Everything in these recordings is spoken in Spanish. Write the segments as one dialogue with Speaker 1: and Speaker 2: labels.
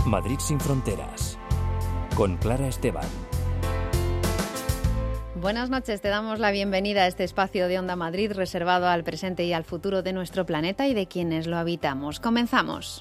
Speaker 1: Madrid sin fronteras, con Clara Esteban.
Speaker 2: Buenas noches, te damos la bienvenida a este espacio de Onda Madrid reservado al presente y al futuro de nuestro planeta y de quienes lo habitamos. Comenzamos.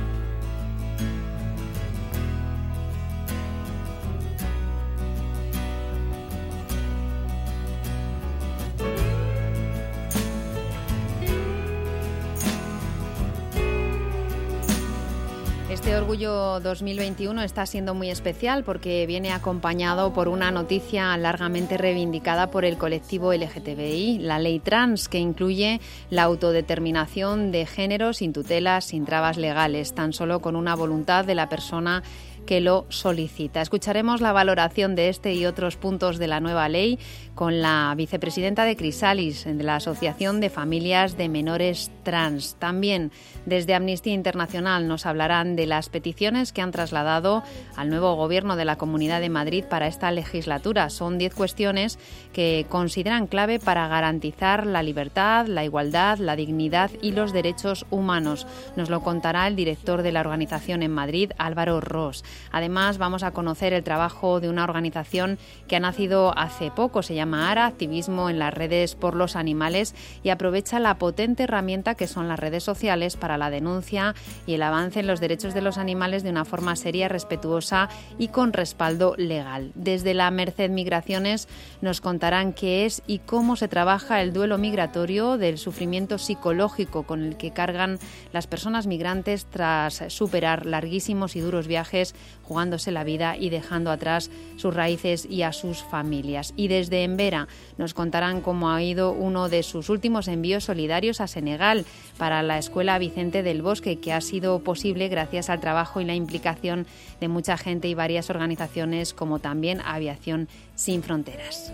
Speaker 2: Este Orgullo 2021 está siendo muy especial porque viene acompañado por una noticia largamente reivindicada por el colectivo LGTBI, la Ley Trans, que incluye la autodeterminación de género sin tutelas, sin trabas legales, tan solo con una voluntad de la persona que lo solicita. Escucharemos la valoración de este y otros puntos de la nueva ley con la vicepresidenta de Crisalis, de la Asociación de Familias de Menores Trans. También desde Amnistía Internacional nos hablarán de las peticiones que han trasladado al nuevo Gobierno de la Comunidad de Madrid para esta legislatura. Son 10 cuestiones que consideran clave para garantizar la libertad, la igualdad, la dignidad y los derechos humanos. Nos lo contará el director de la organización en Madrid, Álvaro Ros. Además, vamos a conocer el trabajo de una organización que ha nacido hace poco, se llama ARA, Activismo en las Redes por los Animales, y aprovecha la potente herramienta que son las redes sociales para la denuncia y el avance en los derechos de los animales de una forma seria, respetuosa y con respaldo legal. Desde la Merced Migraciones nos contarán qué es y cómo se trabaja el duelo migratorio, del sufrimiento psicológico con el que cargan las personas migrantes tras superar larguísimos y duros viajes, jugándose la vida y dejando atrás sus raíces y a sus familias. Y desde Embera nos contarán cómo ha ido uno de sus últimos envíos solidarios a Senegal para la Escuela Vicente del Bosque, que ha sido posible gracias al trabajo y la implicación de mucha gente y varias organizaciones, como también Aviación Sin Fronteras.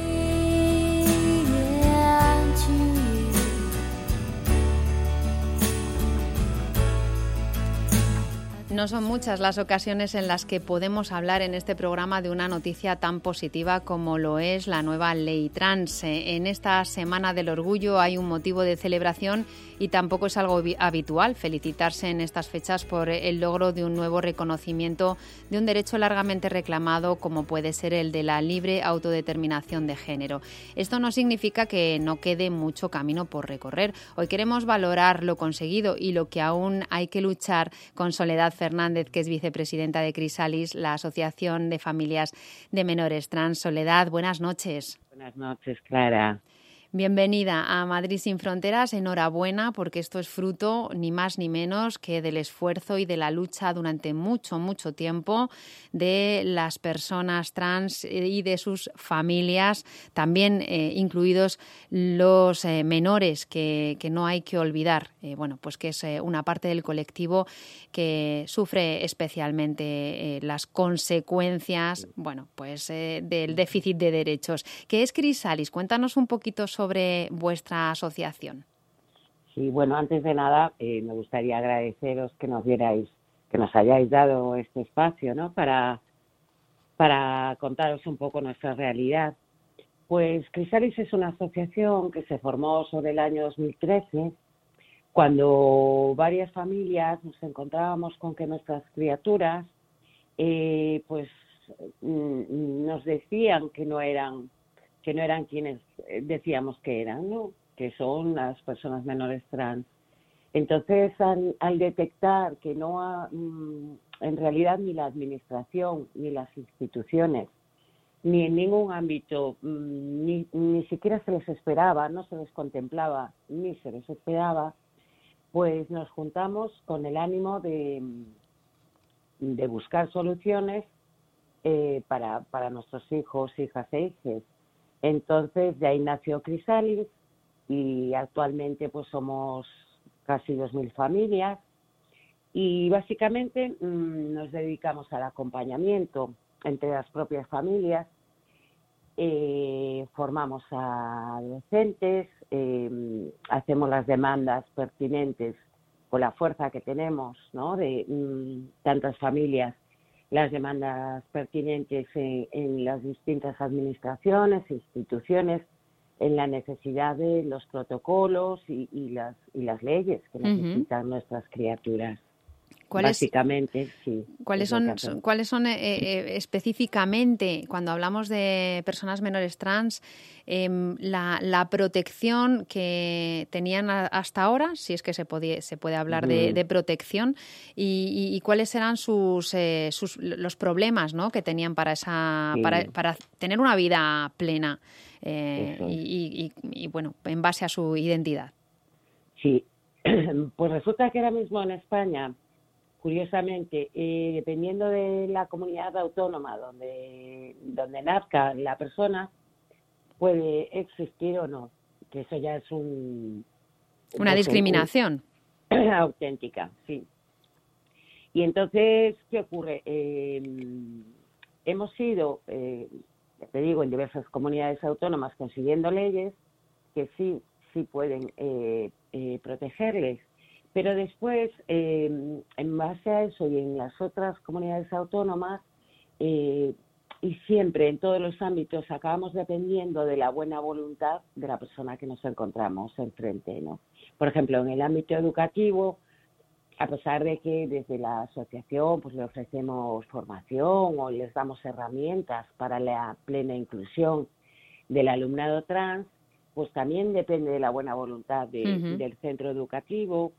Speaker 2: No son muchas las ocasiones en las que podemos hablar en este programa de una noticia tan positiva como lo es la nueva Ley Trans. En esta Semana del Orgullo hay un motivo de celebración y tampoco es algo habitual felicitarse en estas fechas por el logro de un nuevo reconocimiento de un derecho largamente reclamado como puede ser el de la libre autodeterminación de género. Esto no significa que no quede mucho camino por recorrer. Hoy queremos valorar lo conseguido y lo que aún hay que luchar con Soledad Fernández, que es vicepresidenta de Crisalis, la Asociación de Familias de Menores Trans. Soledad, buenas noches.
Speaker 3: Buenas noches, Clara.
Speaker 2: Bienvenida a Madrid sin Fronteras. Enhorabuena, porque esto es fruto ni más ni menos que del esfuerzo y de la lucha durante mucho, mucho tiempo de las personas trans y de sus familias, también incluidos los menores que no hay que olvidar. Pues que es una parte del colectivo que sufre especialmente las consecuencias, del déficit de derechos. ¿Qué es Crisalis? Cuéntanos un poquito sobre vuestra asociación.
Speaker 3: Sí, bueno, antes de nada me gustaría agradeceros que nos hayáis dado este espacio, ¿no? Para contaros un poco nuestra realidad. Pues Crisalis es una asociación que se formó sobre el año 2013, cuando varias familias nos encontrábamos con que nuestras criaturas nos decían que no eran quienes decíamos que eran, ¿no? Que son las personas menores trans. Entonces, al detectar que en realidad ni la administración, ni las instituciones, ni en ningún ámbito, ni siquiera se les esperaba, no se les contemplaba, ni se les esperaba, pues nos juntamos con el ánimo de buscar soluciones para nuestros hijos, hijas e hijes. Entonces, de ahí nació Crisalis y actualmente pues somos casi 2.000 familias y básicamente nos dedicamos al acompañamiento entre las propias familias. Formamos a docentes, hacemos las demandas pertinentes con la fuerza que tenemos, ¿no? De tantas familias, las demandas pertinentes en las distintas administraciones, instituciones, en la necesidad de los protocolos y las leyes que necesitan nuestras criaturas. Básicamente, sí.
Speaker 2: ¿Cuáles son específicamente, cuando hablamos de personas menores trans, la protección que tenían hasta ahora, si es que se puede hablar de protección, y cuáles eran los problemas, ¿no?, que tenían para tener una vida plena y bueno, en base a su identidad?
Speaker 3: Sí, pues resulta que ahora mismo en España, curiosamente, dependiendo de la comunidad autónoma donde nazca la persona, puede existir o no, que eso ya es
Speaker 2: una discriminación
Speaker 3: auténtica, sí. Y entonces, ¿qué ocurre? Hemos ido, te digo, en diversas comunidades autónomas consiguiendo leyes que sí pueden protegerles. Pero después, en base a eso y en las otras comunidades autónomas, y siempre en todos los ámbitos, acabamos dependiendo de la buena voluntad de la persona que nos encontramos enfrente, ¿no? Por ejemplo, en el ámbito educativo, a pesar de que desde la asociación pues le ofrecemos formación o les damos herramientas para la plena inclusión del alumnado trans, pues también depende de la buena voluntad del centro educativo.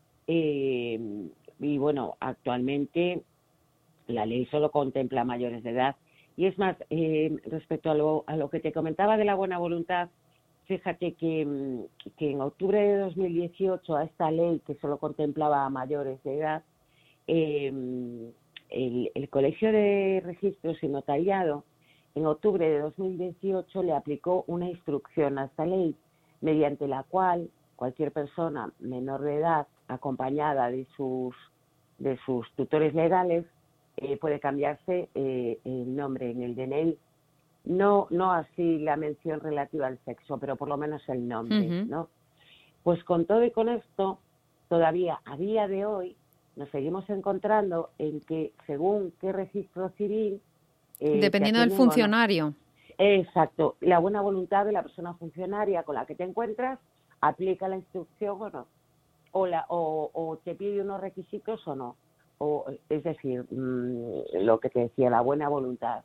Speaker 3: Y bueno, actualmente la ley solo contempla mayores de edad. Y es más, respecto a lo que te comentaba de la buena voluntad, fíjate que en octubre de 2018 a esta ley que solo contemplaba a mayores de edad, el Colegio de Registros y Notariado en octubre de 2018 le aplicó una instrucción a esta ley, mediante la cual cualquier persona menor de edad acompañada de sus tutores legales puede cambiarse el nombre en el DNI. No así la mención relativa al sexo, pero por lo menos el nombre, ¿no? Pues con todo y con esto, todavía a día de hoy nos seguimos encontrando en que según qué registro civil...
Speaker 2: dependiendo del funcionario.
Speaker 3: ¿No? Exacto. La buena voluntad de la persona funcionaria con la que te encuentras aplica la instrucción o no. O te pide unos requisitos o no. Es decir, lo que te decía, la buena voluntad.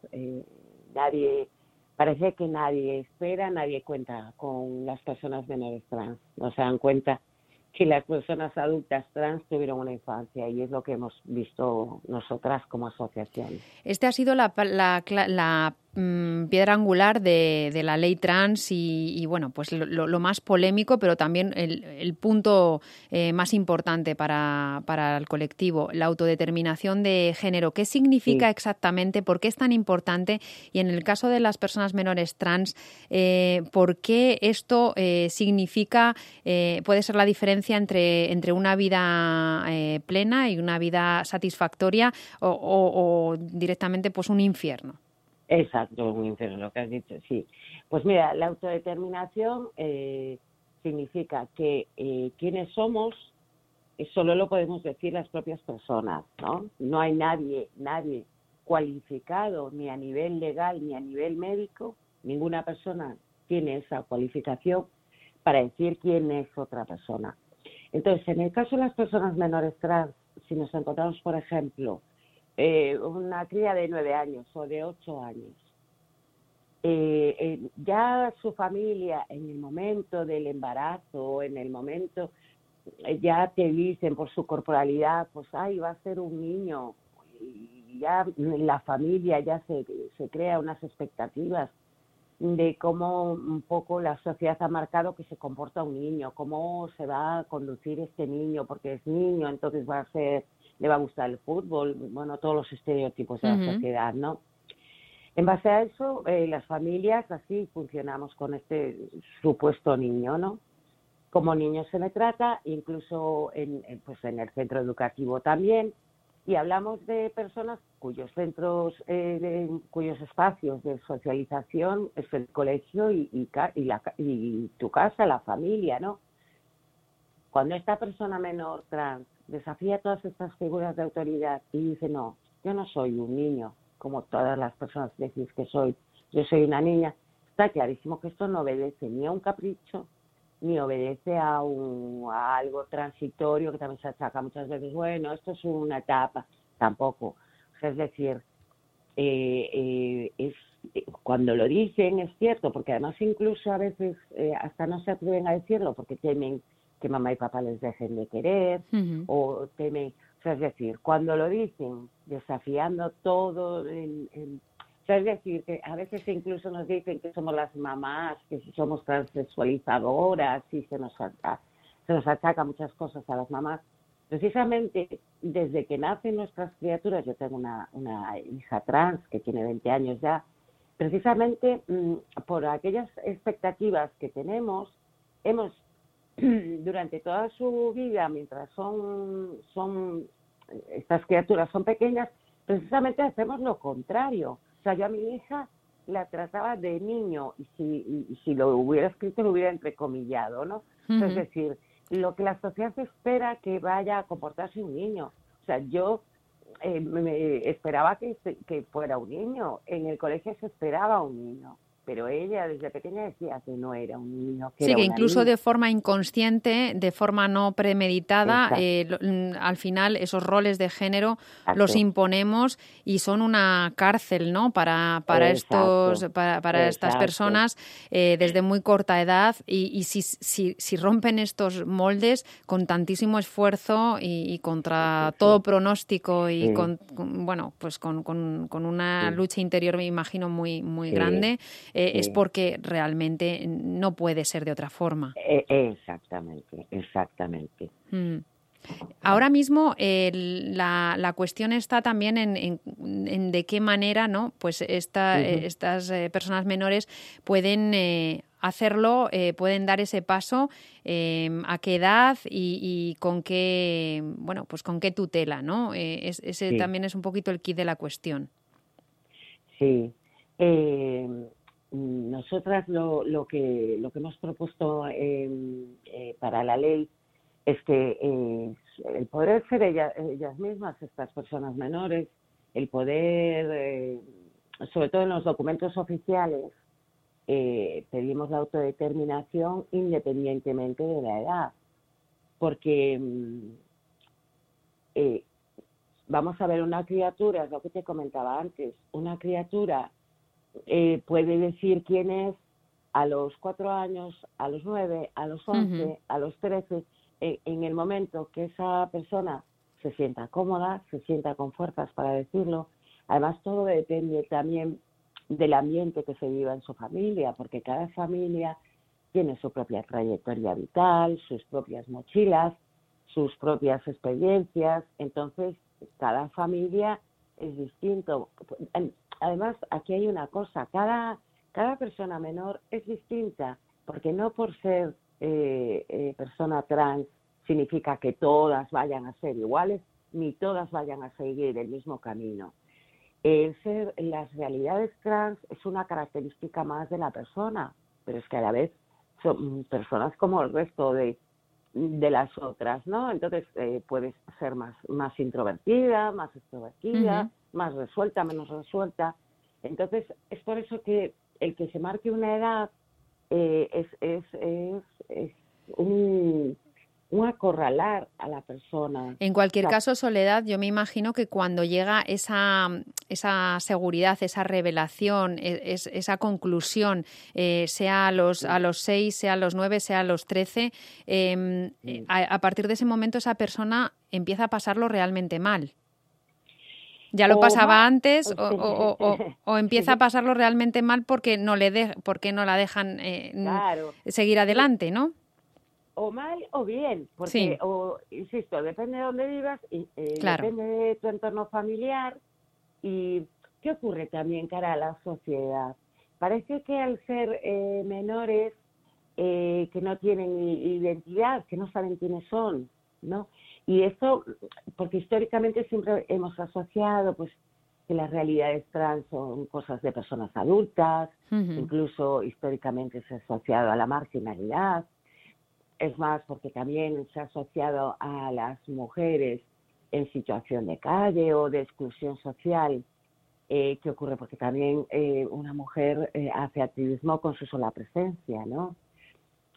Speaker 3: Parece que nadie nadie cuenta con las personas menores trans. No se dan cuenta que las personas adultas trans tuvieron una infancia y es lo que hemos visto nosotras como asociación.
Speaker 2: Este ha sido la piedra angular de la ley trans y bueno, pues lo más polémico, pero también el punto más importante para el colectivo, la autodeterminación de género. ¿Qué significa exactamente? ¿Por qué es tan importante? Y en el caso de las personas menores trans, ¿por qué esto significa, puede ser la diferencia entre una vida plena y una vida satisfactoria o directamente pues un infierno?
Speaker 3: Exacto, un infierno, lo que has dicho, sí. Pues mira, la autodeterminación significa que quienes somos solo lo podemos decir las propias personas, ¿no? No hay nadie cualificado ni a nivel legal ni a nivel médico, ninguna persona tiene esa cualificación para decir quién es otra persona. Entonces, en el caso de las personas menores trans, si nos encontramos, por ejemplo, una cría de 9 años o de 8 años, ya su familia en el momento del embarazo, en el momento, ya te dicen por su corporalidad, pues va a ser un niño, y ya la familia ya se crea unas expectativas de cómo un poco la sociedad ha marcado que se comporta un niño, cómo se va a conducir este niño, porque es niño, entonces le va a gustar el fútbol, bueno, todos los estereotipos de la sociedad, ¿no? En base a eso, las familias así funcionamos con este supuesto niño, ¿no? Como niño se le trata, incluso en el centro educativo también, y hablamos de personas cuyos centros, cuyos espacios de socialización es el colegio y tu casa, la familia, ¿no? Cuando esta persona menor trans desafía todas estas figuras de autoridad y dice, no, yo no soy un niño, como todas las personas decís que soy, yo soy una niña, está clarísimo que esto no obedece ni a un capricho, ni obedece a algo transitorio que también se achaca muchas veces, bueno, esto es una etapa, tampoco. O sea, es decir, cuando lo dicen es cierto, porque además incluso a veces hasta no se atreven a decirlo porque temen que mamá y papá les dejen de querer, o temen, o sea, es decir, cuando lo dicen desafiando todo o sea, es decir, que a veces incluso nos dicen que somos las mamás, que si somos transexualizadoras, y se nos achaca muchas cosas a las mamás. Precisamente desde que nacen nuestras criaturas, yo tengo una hija trans que tiene 20 años ya, precisamente por aquellas expectativas que tenemos, hemos durante toda su vida, mientras estas criaturas son pequeñas, precisamente hacemos lo contrario. O sea, yo a mi hija la trataba de niño, y si lo hubiera escrito lo hubiera entrecomillado, ¿no? Uh-huh. Es decir, lo que la sociedad espera que vaya a comportarse un niño. O sea, yo me esperaba que fuera un niño. En el colegio se esperaba un niño, pero ella desde pequeña decía que no era un niño, que
Speaker 2: sí,
Speaker 3: era
Speaker 2: que
Speaker 3: una
Speaker 2: incluso
Speaker 3: niña.
Speaker 2: De forma inconsciente, de forma no premeditada, al final esos roles de género los imponemos y son una cárcel, ¿no? Para estas personas desde muy corta edad, y si rompen estos moldes con tantísimo esfuerzo y contra todo pronóstico y con una lucha interior, me imagino, muy grande, es porque realmente no puede ser de otra forma.
Speaker 3: Exactamente.
Speaker 2: Ahora mismo la cuestión está también en de qué manera, ¿no? Pues estas personas menores pueden hacerlo, pueden dar ese paso, a qué edad y con qué, bueno, pues con qué tutela, ¿no? Ese también es un poquito el quid de la cuestión.
Speaker 3: Sí. Nosotras lo que hemos propuesto para la ley es que el poder ser ellas mismas, estas personas menores, el poder, sobre todo en los documentos oficiales, pedimos la autodeterminación independientemente de la edad, porque vamos a ver, una criatura, es lo que te comentaba antes, una criatura puede decir quién es a los 4 años, a los 9, a los 11, a los 13, en el momento que esa persona se sienta cómoda, se sienta con fuerzas para decirlo. Además, todo depende también del ambiente que se viva en su familia, porque cada familia tiene su propia trayectoria vital, sus propias mochilas, sus propias experiencias. Entonces, cada familia es distinto. Además, aquí hay una cosa, cada persona menor es distinta, porque no por ser persona trans significa que todas vayan a ser iguales, ni todas vayan a seguir el mismo camino. Las realidades trans es una característica más de la persona, pero es que a la vez son personas como el resto de las otras, ¿no? Entonces puedes ser más introvertida, más extrovertida, más resuelta, menos resuelta. Entonces es por eso que el que se marque una edad es un acorralar a la persona.
Speaker 2: En cualquier caso, Soledad, yo me imagino que cuando llega esa seguridad, esa revelación, esa conclusión, sea a los 6, sea a los 9, sea a los 13, a partir de ese momento esa persona empieza a pasarlo realmente mal. ¿Ya lo pasaba antes o empieza a pasarlo realmente mal porque no la dejan seguir adelante, ¿no?
Speaker 3: O mal o bien, porque, insisto, depende de dónde vivas, depende de tu entorno familiar. ¿Y qué ocurre también cara a la sociedad? Parece que al ser menores que no tienen identidad, que no saben quiénes son, ¿no? Y esto, porque históricamente siempre hemos asociado pues que las realidades trans son cosas de personas adultas, incluso históricamente se ha asociado a la marginalidad. Es más, porque también se ha asociado a las mujeres en situación de calle o de exclusión social. ¿Qué ocurre? Porque también una mujer hace activismo con su sola presencia, ¿no?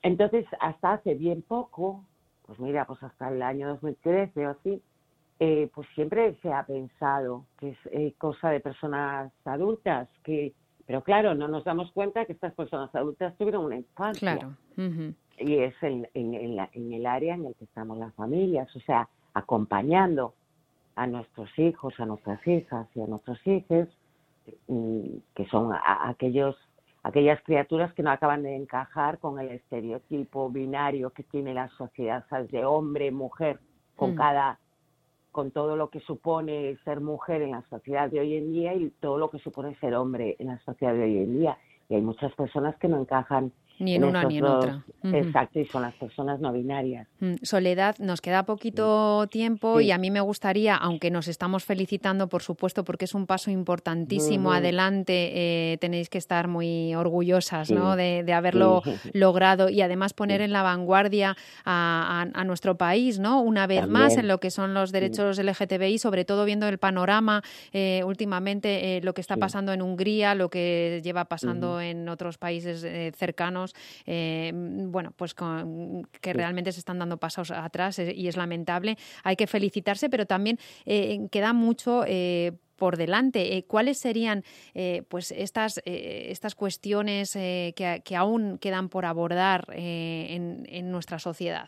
Speaker 3: Entonces, hasta hace bien poco, pues mira, pues hasta el año 2013 o así, pues siempre se ha pensado que es cosa de personas adultas, pero claro, no nos damos cuenta que estas personas adultas tuvieron una infancia.
Speaker 2: Claro. Uh-huh.
Speaker 3: Y es en el área en el que estamos las familias, o sea, acompañando a nuestros hijos, a nuestras hijas y a nuestros hijos, que son aquellas criaturas que no acaban de encajar con el estereotipo binario que tiene la sociedad, ¿sabes? De hombre, mujer, con todo lo que supone ser mujer en la sociedad de hoy en día y todo lo que supone ser hombre en la sociedad de hoy en día. Y hay muchas personas que no encajan
Speaker 2: ni en una ni en otra.
Speaker 3: Exacto, y son las personas no binarias.
Speaker 2: Soledad, nos queda poquito tiempo y a mí me gustaría, aunque nos estamos felicitando, por supuesto, porque es un paso importantísimo adelante, tenéis que estar muy orgullosas, ¿no? de haberlo logrado y además poner en la vanguardia a nuestro país, ¿no? Una vez más en lo que son los derechos LGTBI, sobre todo viendo el panorama últimamente, lo que está pasando en Hungría, lo que lleva pasando en otros países cercanos. Bueno, pues que realmente se están dando pasos atrás y es lamentable. Hay que felicitarse, pero también queda mucho por delante. ¿Cuáles serían pues estas cuestiones que aún quedan por abordar en nuestra sociedad?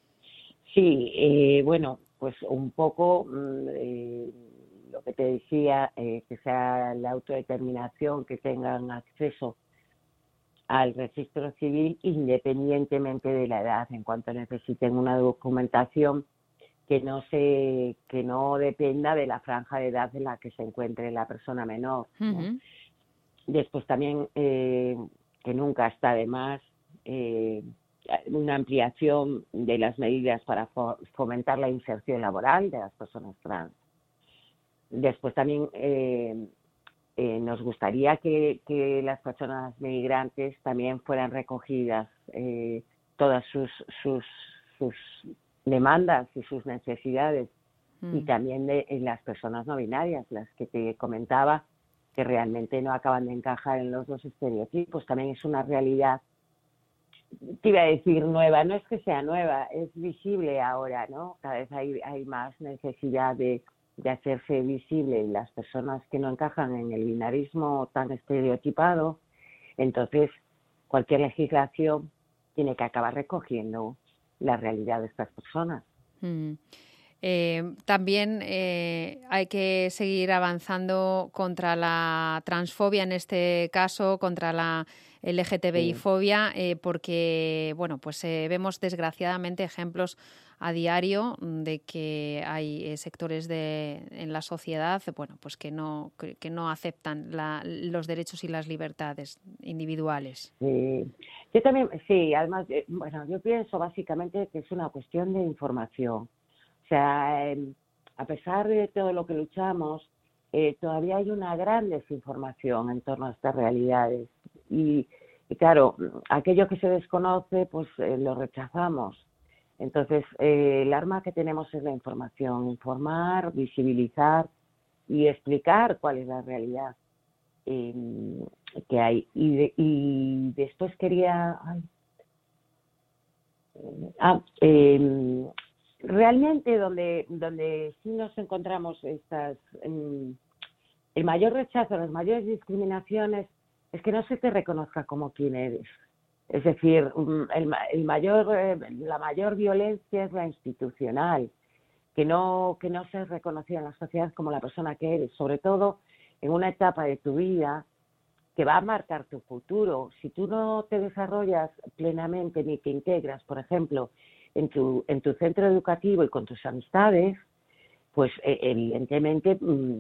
Speaker 3: Sí, bueno, pues un poco lo que te decía, que sea la autodeterminación, que tengan acceso al registro civil independientemente de la edad, en cuanto necesiten una documentación que no dependa de la franja de edad en la que se encuentre la persona menor, ¿no? Después también, que nunca está de más, una ampliación de las medidas para fomentar la inserción laboral de las personas trans. Después también nos gustaría que las personas migrantes también fueran recogidas todas sus demandas y sus necesidades, y también de las personas no binarias, las que te comentaba, que realmente no acaban de encajar en los dos estereotipos. También es una realidad, te iba a decir nueva, no es que sea nueva, es visible ahora, ¿no? Cada vez hay más necesidad de hacerse visible las personas que no encajan en el binarismo tan estereotipado. Entonces, cualquier legislación tiene que acabar recogiendo la realidad de estas personas.
Speaker 2: También hay que seguir avanzando contra la transfobia, en este caso, contra la LGTBI-fobia, porque bueno, pues vemos desgraciadamente ejemplos a diario de que hay sectores en la sociedad, bueno, pues que no aceptan los derechos y las libertades individuales.
Speaker 3: Sí. Yo también, sí, además, bueno, yo pienso básicamente que es una cuestión de información. O sea, a pesar de todo lo que luchamos, todavía hay una gran desinformación en torno a estas realidades. Y claro, aquello que se desconoce, pues lo rechazamos. Entonces, el arma que tenemos es la información, informar, visibilizar y explicar cuál es la realidad que hay. Y después quería... realmente donde sí nos encontramos el mayor rechazo, las mayores discriminaciones, es que no se te reconozca como quien eres. Es decir, la mayor violencia es la institucional, que no seas reconocida en la sociedad como la persona que eres, sobre todo en una etapa de tu vida que va a marcar tu futuro. Si tú no te desarrollas plenamente ni te integras, por ejemplo, en tu centro educativo y con tus amistades, pues evidentemente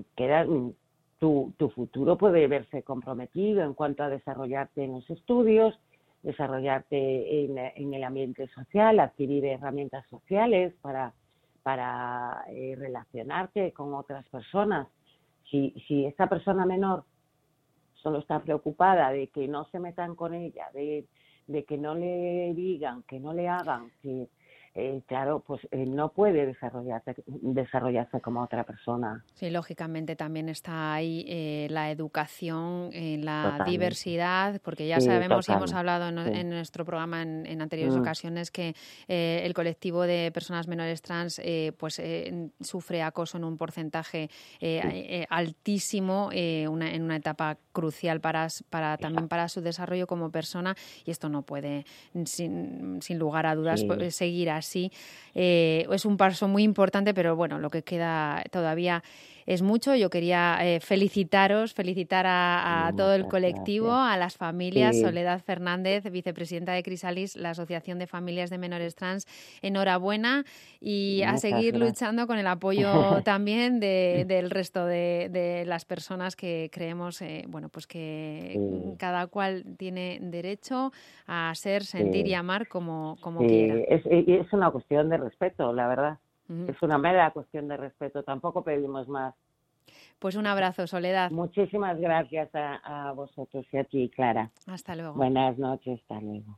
Speaker 3: tu futuro puede verse comprometido en cuanto a desarrollarte en los estudios, desarrollarte en el ambiente social, adquirir herramientas sociales para relacionarte con otras personas. Si esta persona menor solo está preocupada de que no se metan con ella, de que no le digan, que no le hagan, claro, pues no puede desarrollarse como otra persona.
Speaker 2: Sí, lógicamente también está ahí la educación, la
Speaker 3: Totalmente.
Speaker 2: Diversidad, porque ya
Speaker 3: Sí,
Speaker 2: sabemos y hemos
Speaker 3: totalmente.
Speaker 2: hablado
Speaker 3: Sí.
Speaker 2: en nuestro programa en anteriores ocasiones que el colectivo de personas menores trans sufre acoso en un porcentaje altísimo en una etapa crucial también para su desarrollo como persona, y esto no puede, sin lugar a dudas, seguir así. Es un paso muy importante, pero bueno, lo que queda todavía es mucho. Yo quería felicitar a todo el colectivo,
Speaker 3: gracias.
Speaker 2: a las familias.
Speaker 3: Sí.
Speaker 2: Soledad Fernández, vicepresidenta de Crisalis, la Asociación de Familias de Menores Trans, enhorabuena, y a seguir luchando con el apoyo también del resto de las personas que creemos que cada cual tiene derecho a ser, sentir y amar como quiera.
Speaker 3: Es una cuestión de respeto, la verdad. Es una mera cuestión de respeto, tampoco pedimos más.
Speaker 2: Pues un abrazo, Soledad.
Speaker 3: Muchísimas gracias a vosotros y a ti, Clara.
Speaker 2: Hasta luego.
Speaker 3: Buenas noches, hasta luego.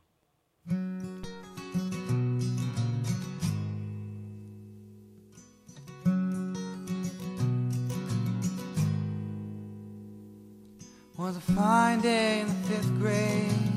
Speaker 4: Was a fine day in the 5th grade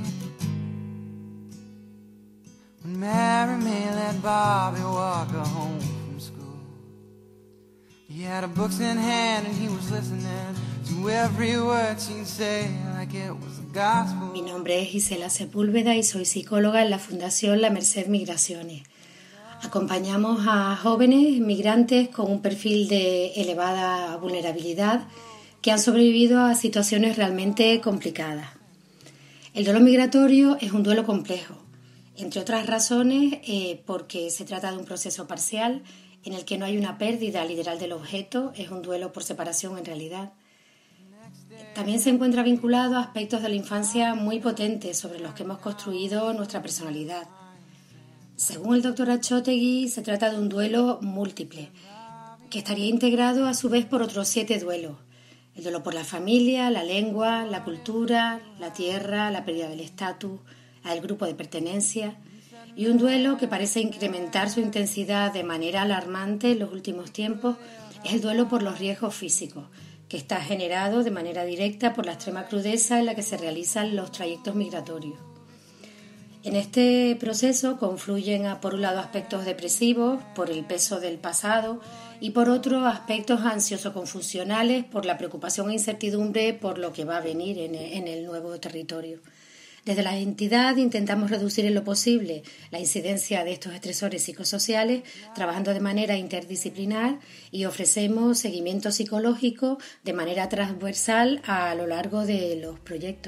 Speaker 4: when Mary May led Bobby Walker home from school. He had her books in hand and he was listening to every word she'd say like it was the gospel.
Speaker 5: Mi nombre es Gisela Sepúlveda y soy psicóloga en la Fundación La Merced Migraciones. Acompañamos a jóvenes migrantes con un perfil de elevada vulnerabilidad que han sobrevivido a situaciones realmente complicadas. El duelo migratorio es un duelo complejo, entre otras razones porque se trata de un proceso parcial en el que no hay una pérdida literal del objeto, es un duelo por separación en realidad. También se encuentra vinculado a aspectos de la infancia muy potentes sobre los que hemos construido nuestra personalidad. Según el doctor Achotegui, se trata de un duelo múltiple, que estaría integrado a su vez por otros 7 duelos. El duelo por la familia, la lengua, la cultura, la tierra, la pérdida del estatus, el grupo de pertenencia, y un duelo que parece incrementar su intensidad de manera alarmante en los últimos tiempos es el duelo por los riesgos físicos, que está generado de manera directa por la extrema crudeza en la que se realizan los trayectos migratorios. En este proceso confluyen por un lado aspectos depresivos por el peso del pasado y por otro aspectos ansioso-confusionales por la preocupación e incertidumbre por lo que va a venir en el nuevo territorio. Desde la entidad intentamos reducir en lo posible la incidencia de estos estresores psicosociales, trabajando de manera interdisciplinar, y ofrecemos seguimiento psicológico de manera transversal a lo largo de los proyectos.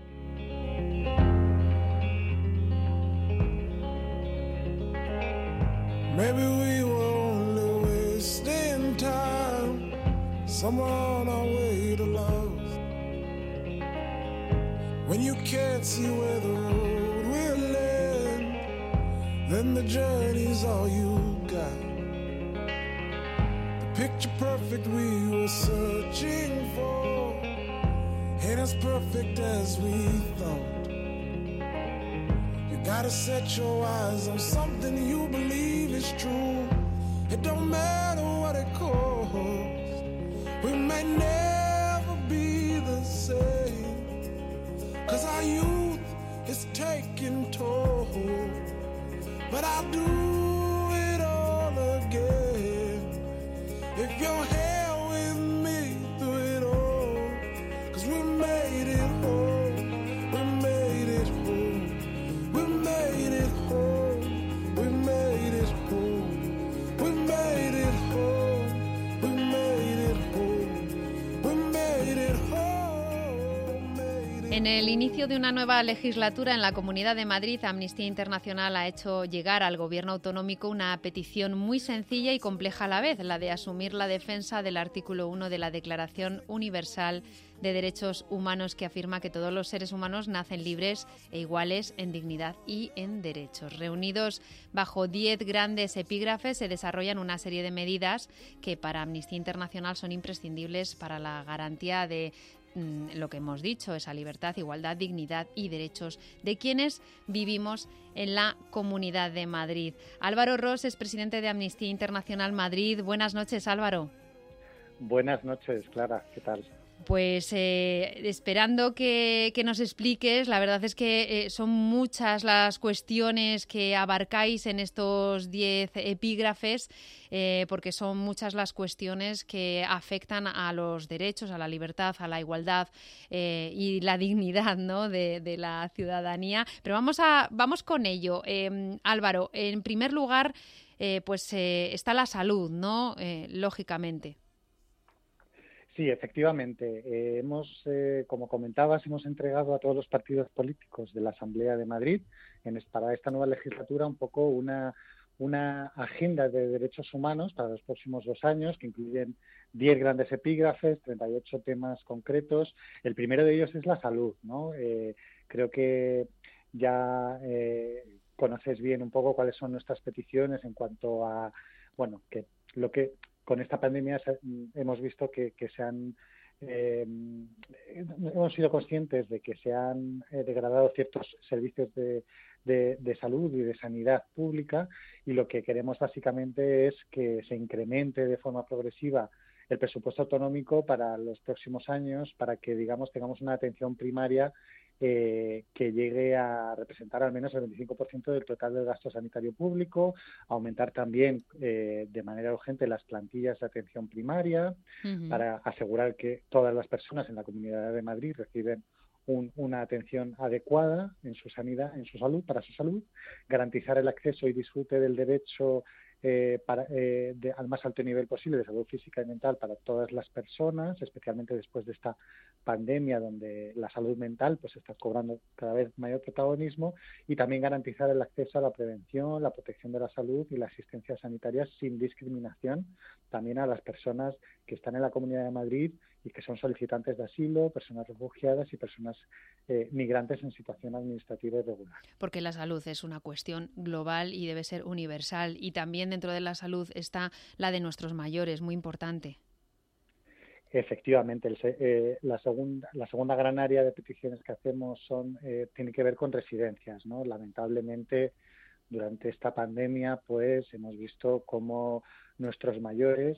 Speaker 6: Maybe we were only wasting time, somewhere on our way to love. When you can't see where the road will end, then the journey's all you got. The picture perfect we were searching for ain't as perfect as we thought. You gotta set your eyes on something you believe is true. It don't matter what it costs. We may never be the same, 'cause our youth is taking toll. But I'll do it all again if you're here with me through it all. 'Cause we made it home, we made it home, we made it home, we made it home, we made it home, we made it home, we made it home.
Speaker 2: En el inicio de una nueva legislatura en la Comunidad de Madrid, Amnistía Internacional ha hecho llegar al Gobierno autonómico una petición muy sencilla y compleja a la vez, la de asumir la defensa del artículo 1 de la Declaración Universal de Derechos Humanos, que afirma que todos los seres humanos nacen libres e iguales en dignidad y en derechos. Reunidos bajo 10 grandes epígrafes, se desarrollan una serie de medidas que para Amnistía Internacional son imprescindibles para la garantía de lo que hemos dicho, esa libertad, igualdad, dignidad y derechos de quienes vivimos en la Comunidad de Madrid. Álvaro Ros es presidente de Amnistía Internacional Madrid. Buenas noches, Álvaro.
Speaker 7: Buenas noches, Clara. ¿Qué tal?
Speaker 2: Pues esperando que nos expliques, la verdad es que son muchas las cuestiones que abarcáis en estos 10 epígrafes, porque son muchas las cuestiones que afectan a los derechos, a la libertad, a la igualdad y la dignidad, ¿no?, de la ciudadanía. Pero vamos con ello. Álvaro, en primer lugar, está la salud, ¿no?, lógicamente.
Speaker 7: Sí, efectivamente. Como comentabas, hemos entregado a todos los partidos políticos de la Asamblea de Madrid para esta nueva legislatura un poco una agenda de derechos humanos para los próximos 2 años, que incluyen 10 grandes epígrafes, 38 temas concretos. El primero de ellos es la salud, ¿no? Creo que ya conoces bien un poco cuáles son nuestras peticiones en cuanto a, que lo que con esta pandemia hemos visto que hemos sido conscientes de que se han degradado ciertos servicios de salud y de sanidad pública, y lo que queremos básicamente es que se incremente de forma progresiva el presupuesto autonómico para los próximos años, para que, tengamos una atención primaria que llegue a representar al menos el 25% del total del gasto sanitario público, aumentar también de manera urgente las plantillas de atención primaria, para asegurar que todas las personas en la Comunidad de Madrid reciben una atención adecuada en su sanidad, en su salud, para su salud, garantizar el acceso y disfrute del derecho al más alto nivel posible de salud física y mental para todas las personas, especialmente después de esta pandemia donde la salud mental está cobrando cada vez mayor protagonismo, y también garantizar el acceso a la prevención, la protección de la salud y la asistencia sanitaria sin discriminación también a las personas que están en la Comunidad de Madrid y que son solicitantes de asilo, personas refugiadas y personas migrantes en situación administrativa irregular.
Speaker 2: Porque la salud es una cuestión global y debe ser universal, y también dentro de la salud está la de nuestros mayores, muy importante.
Speaker 7: Efectivamente, la segunda gran área de peticiones que hacemos tiene que ver con residencias, ¿no? Lamentablemente, durante esta pandemia, hemos visto cómo nuestros mayores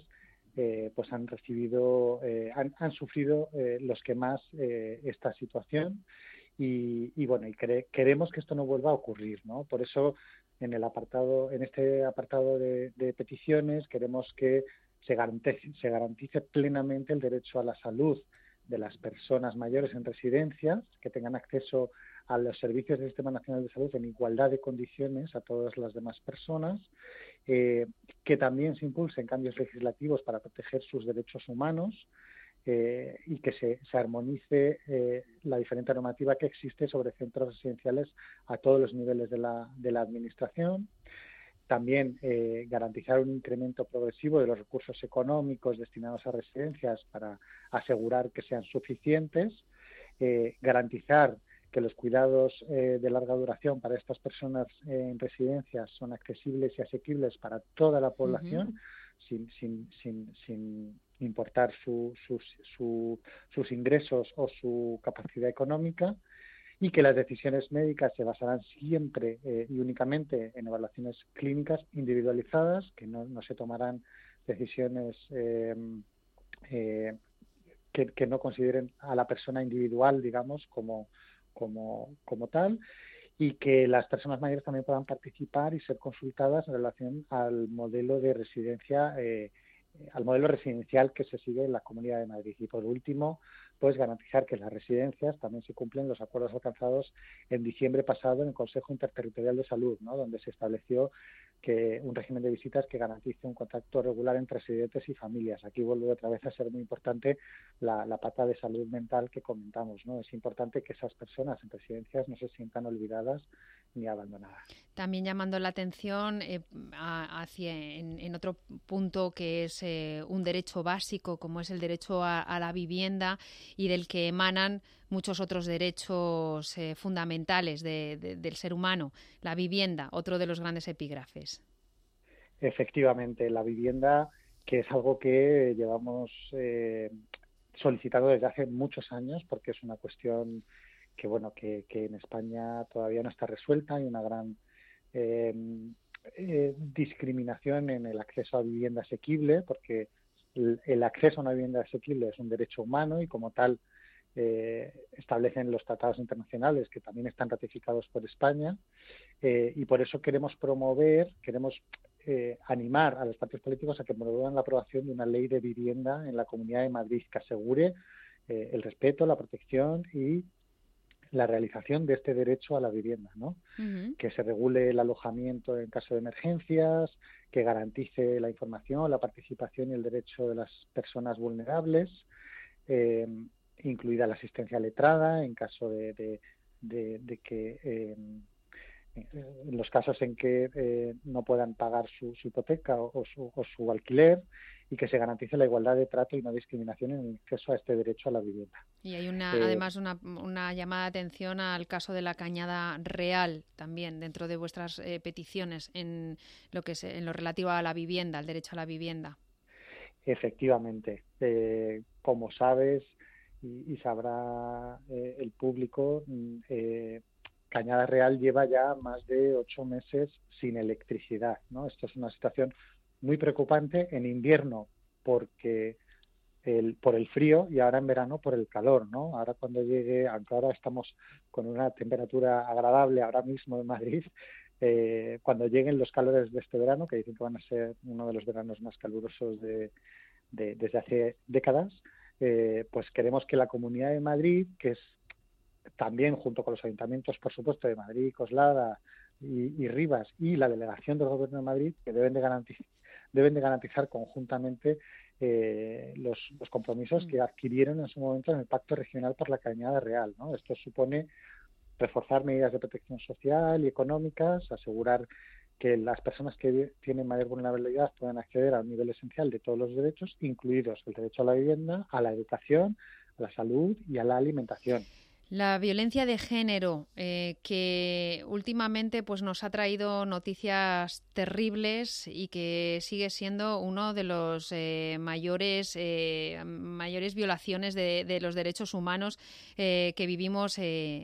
Speaker 7: han sufrido los que más esta situación, y queremos que esto no vuelva a ocurrir, ¿no? Por eso en este apartado de peticiones queremos que se garantice plenamente el derecho a la salud de las personas mayores en residencias, que tengan acceso a los servicios del Sistema Nacional de Salud en igualdad de condiciones a todas las demás personas, que también se impulsen cambios legislativos para proteger sus derechos humanos, y que se armonice la diferente normativa que existe sobre centros residenciales a todos los niveles de la Administración. También garantizar un incremento progresivo de los recursos económicos destinados a residencias para asegurar que sean suficientes, garantizar que los cuidados de larga duración para estas personas en residencias son accesibles y asequibles para toda la población, sin importar sus ingresos o su capacidad económica, y que las decisiones médicas se basarán siempre y únicamente en evaluaciones clínicas individualizadas, que no se tomarán decisiones que no consideren a la persona individual, como tal, y que las personas mayores también puedan participar y ser consultadas en relación al modelo de residencia, al modelo residencial que se sigue en la Comunidad de Madrid. Y por último, garantizar que en las residencias también se cumplen los acuerdos alcanzados en diciembre pasado en el Consejo Interterritorial de Salud, ¿no?, donde se estableció que un régimen de visitas que garantice un contacto regular entre residentes y familias. Aquí vuelve otra vez a ser muy importante la pata de salud mental que comentamos, ¿no? Es importante que esas personas en residencias no se sientan olvidadas ni abandonadas.
Speaker 2: También llamando la atención en otro punto que es un derecho básico, como es el derecho a la vivienda, y del que emanan muchos otros derechos fundamentales del ser humano. La vivienda, otro de los grandes epígrafes.
Speaker 7: Efectivamente, la vivienda, que es algo que llevamos solicitado desde hace muchos años, porque es una cuestión que, bueno, que en España todavía no está resuelta. Hay una gran discriminación en el acceso a vivienda asequible, porque el acceso a una vivienda asequible es un derecho humano y como tal establecen los tratados internacionales que también están ratificados por España, y por eso queremos animar a los partidos políticos a que promuevan la aprobación de una ley de vivienda en la Comunidad de Madrid que asegure el respeto, la protección y la realización de este derecho a la vivienda, ¿no?
Speaker 2: Uh-huh.
Speaker 7: Que se regule el alojamiento en caso de emergencias, que garantice la información, la participación y el derecho de las personas vulnerables, incluida la asistencia letrada en caso de que en los casos en que no puedan pagar su hipoteca o su alquiler, y que se garantice la igualdad de trato y no discriminación en el acceso a este derecho a la vivienda.
Speaker 2: Y hay además una llamada de atención al caso de la Cañada Real también dentro de vuestras peticiones en lo relativo a la vivienda, al derecho a la vivienda.
Speaker 7: Efectivamente, como sabes y sabrá el público, Cañada Real lleva ya más de 8 meses sin electricidad, ¿no? Esto es una situación muy preocupante en invierno por el frío y ahora en verano por el calor, ¿no? Ahora cuando llegue, aunque ahora estamos con una temperatura agradable ahora mismo en Madrid, cuando lleguen los calores de este verano, que dicen que van a ser uno de los veranos más calurosos desde hace décadas, pues queremos que la Comunidad de Madrid, que es también junto con los ayuntamientos, por supuesto, de Madrid, Coslada y Rivas, y la delegación del Gobierno de Madrid, que deben de garantizar conjuntamente los compromisos que adquirieron en su momento en el Pacto Regional por la Cañada Real, ¿no? Esto supone reforzar medidas de protección social y económicas, asegurar que las personas que tienen mayor vulnerabilidad puedan acceder a un nivel esencial de todos los derechos, incluidos el derecho a la vivienda, a la educación, a la salud y a la alimentación.
Speaker 2: La violencia de género, que últimamente pues nos ha traído noticias terribles y que sigue siendo uno de los mayores violaciones de los derechos humanos que vivimos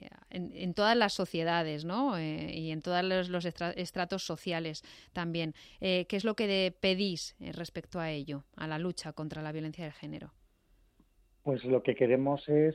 Speaker 2: en todas las sociedades, ¿no? Y en todos los estratos sociales también. ¿Qué es lo que pedís respecto a ello, a la lucha contra la violencia de género?
Speaker 7: Pues lo que queremos es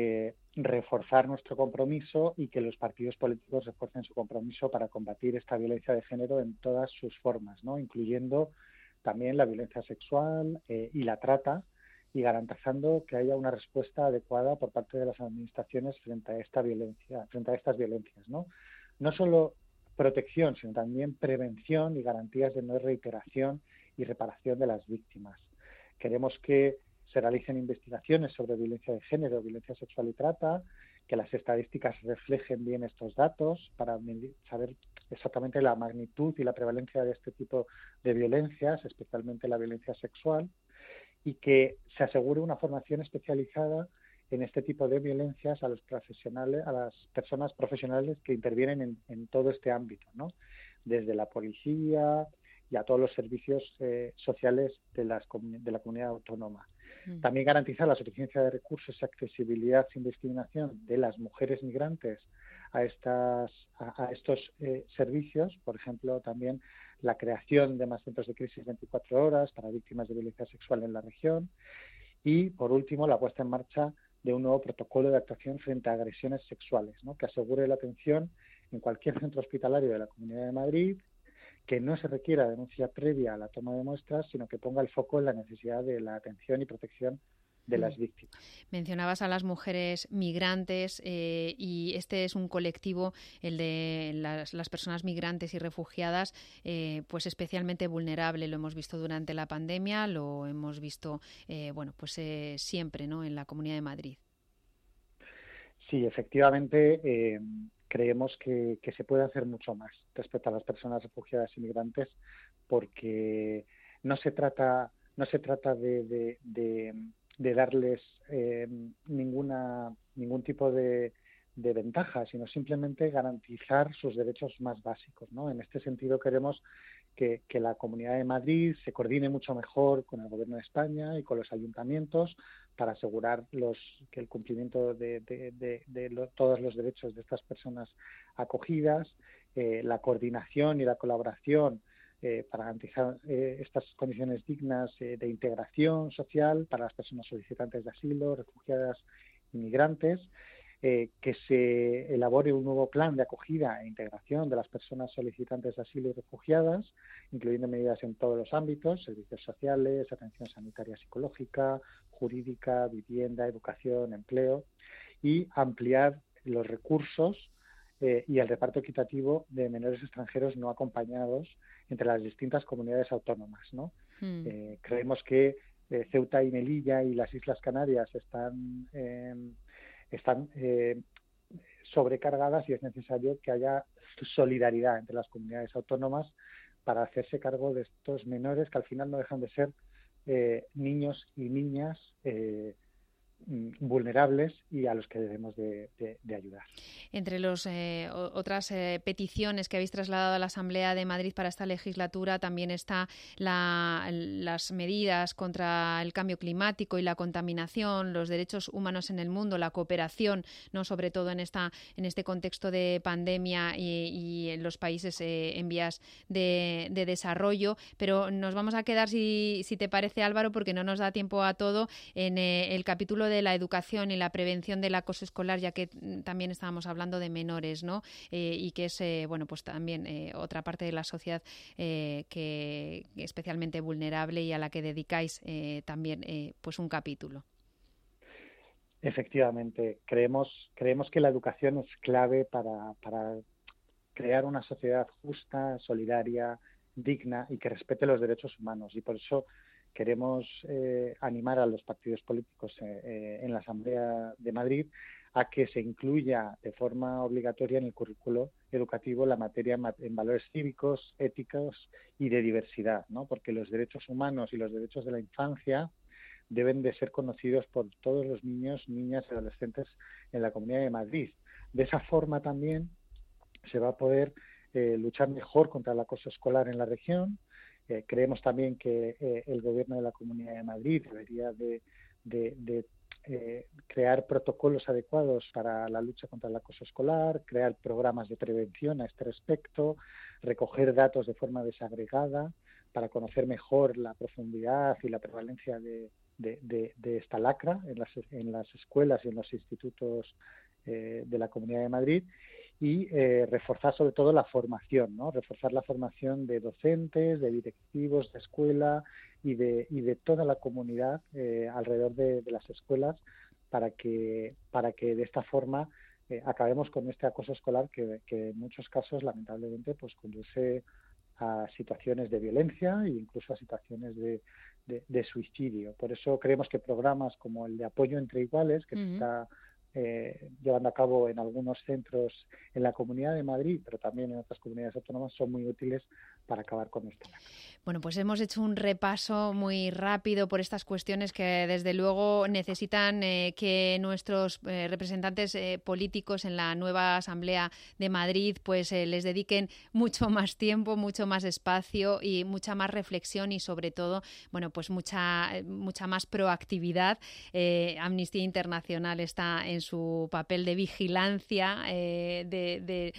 Speaker 7: reforzar nuestro compromiso y que los partidos políticos refuercen su compromiso para combatir esta violencia de género en todas sus formas, ¿no? Incluyendo también la violencia sexual y la trata, y garantizando que haya una respuesta adecuada por parte de las administraciones frente a esta violencia, frente a estas violencias, ¿no? No solo protección, sino también prevención y garantías de no reiteración y reparación de las víctimas. Queremos que se realicen investigaciones sobre violencia de género, violencia sexual y trata, que las estadísticas reflejen bien estos datos para saber exactamente la magnitud y la prevalencia de este tipo de violencias, especialmente la violencia sexual, y que se asegure una formación especializada en este tipo de violencias a los profesionales, a las personas profesionales que intervienen en todo este ámbito, ¿no? Desde la policía y a todos los servicios sociales de la comunidad autónoma. También garantizar la suficiencia de recursos y accesibilidad sin discriminación de las mujeres migrantes a estos servicios, por ejemplo, también la creación de más centros de crisis 24 horas para víctimas de violencia sexual en la región, y, por último, la puesta en marcha de un nuevo protocolo de actuación frente a agresiones sexuales, ¿no? Que asegure la atención en cualquier centro hospitalario de la Comunidad de Madrid, que no se requiera denuncia previa a la toma de muestras, sino que ponga el foco en la necesidad de la atención y protección de las víctimas.
Speaker 2: Mencionabas a las mujeres migrantes y este es un colectivo, el de las personas migrantes y refugiadas, pues especialmente vulnerable. Lo hemos visto durante la pandemia, lo hemos visto siempre, ¿no?, en la Comunidad de Madrid.
Speaker 7: Sí, efectivamente. Creemos que se puede hacer mucho más respecto a las personas refugiadas y migrantes, porque no se trata de darles ningún tipo de ventaja, sino simplemente garantizar sus derechos más básicos, ¿no? En este sentido queremos que la Comunidad de Madrid se coordine mucho mejor con el Gobierno de España y con los ayuntamientos para asegurar que el cumplimiento de todos los derechos de estas personas acogidas, la coordinación y la colaboración para garantizar estas condiciones dignas de integración social para las personas solicitantes de asilo, refugiadas y migrantes, que se elabore un nuevo plan de acogida e integración de las personas solicitantes de asilo y refugiadas, incluyendo medidas en todos los ámbitos, servicios sociales, atención sanitaria psicológica, jurídica, vivienda, educación, empleo, y ampliar los recursos y el reparto equitativo de menores extranjeros no acompañados entre las distintas comunidades autónomas, ¿no? Creemos que Ceuta y Melilla y las Islas Canarias están sobrecargadas y es necesario que haya solidaridad entre las comunidades autónomas para hacerse cargo de estos menores que al final no dejan de ser niños y niñas vulnerables y a los que debemos de ayudar.
Speaker 2: Entre los otras peticiones que habéis trasladado a la Asamblea de Madrid para esta legislatura también está las medidas contra el cambio climático y la contaminación, los derechos humanos en el mundo, la cooperación, no sobre todo en este contexto de pandemia y en los países en vías de desarrollo. Pero nos vamos a quedar, si te parece, Álvaro, porque no nos da tiempo a todo, en el capítulo de la educación y la prevención del acoso escolar, ya que también estábamos hablando de menores, ¿no? Y que es pues también otra parte de la sociedad que especialmente vulnerable y a la que dedicáis también pues un capítulo.
Speaker 7: Efectivamente, creemos que la educación es clave para crear una sociedad justa, solidaria, digna y que respete los derechos humanos, y por eso queremos animar a los partidos políticos en la Asamblea de Madrid a que se incluya de forma obligatoria en el currículo educativo la materia en valores cívicos, éticos y de diversidad, ¿no? Porque los derechos humanos y los derechos de la infancia deben de ser conocidos por todos los niños, niñas y adolescentes en la Comunidad de Madrid. De esa forma también se va a poder luchar mejor contra el acoso escolar en la región. Creemos también que el Gobierno de la Comunidad de Madrid debería de crear protocolos adecuados para la lucha contra el acoso escolar, crear programas de prevención a este respecto, recoger datos de forma desagregada para conocer mejor la profundidad y la prevalencia de esta lacra en las escuelas y en los institutos de la Comunidad de Madrid, y reforzar sobre todo la formación, ¿no? Reforzar la formación de docentes, de directivos de escuela y de toda la comunidad alrededor de las escuelas para que de esta forma acabemos con este acoso escolar que en muchos casos lamentablemente pues conduce a situaciones de violencia e incluso a situaciones de suicidio. Por eso creemos que programas como el de apoyo entre iguales, que se está llevando a cabo en algunos centros en la Comunidad de Madrid, pero también en otras comunidades autónomas, son muy útiles para acabar con esto.
Speaker 2: Bueno, pues hemos hecho un repaso muy rápido por estas cuestiones que desde luego necesitan que nuestros representantes políticos en la nueva Asamblea de Madrid pues les dediquen mucho más tiempo, mucho más espacio y mucha más reflexión y sobre todo, bueno, pues mucha más proactividad. Amnistía Internacional está en su papel de vigilancia de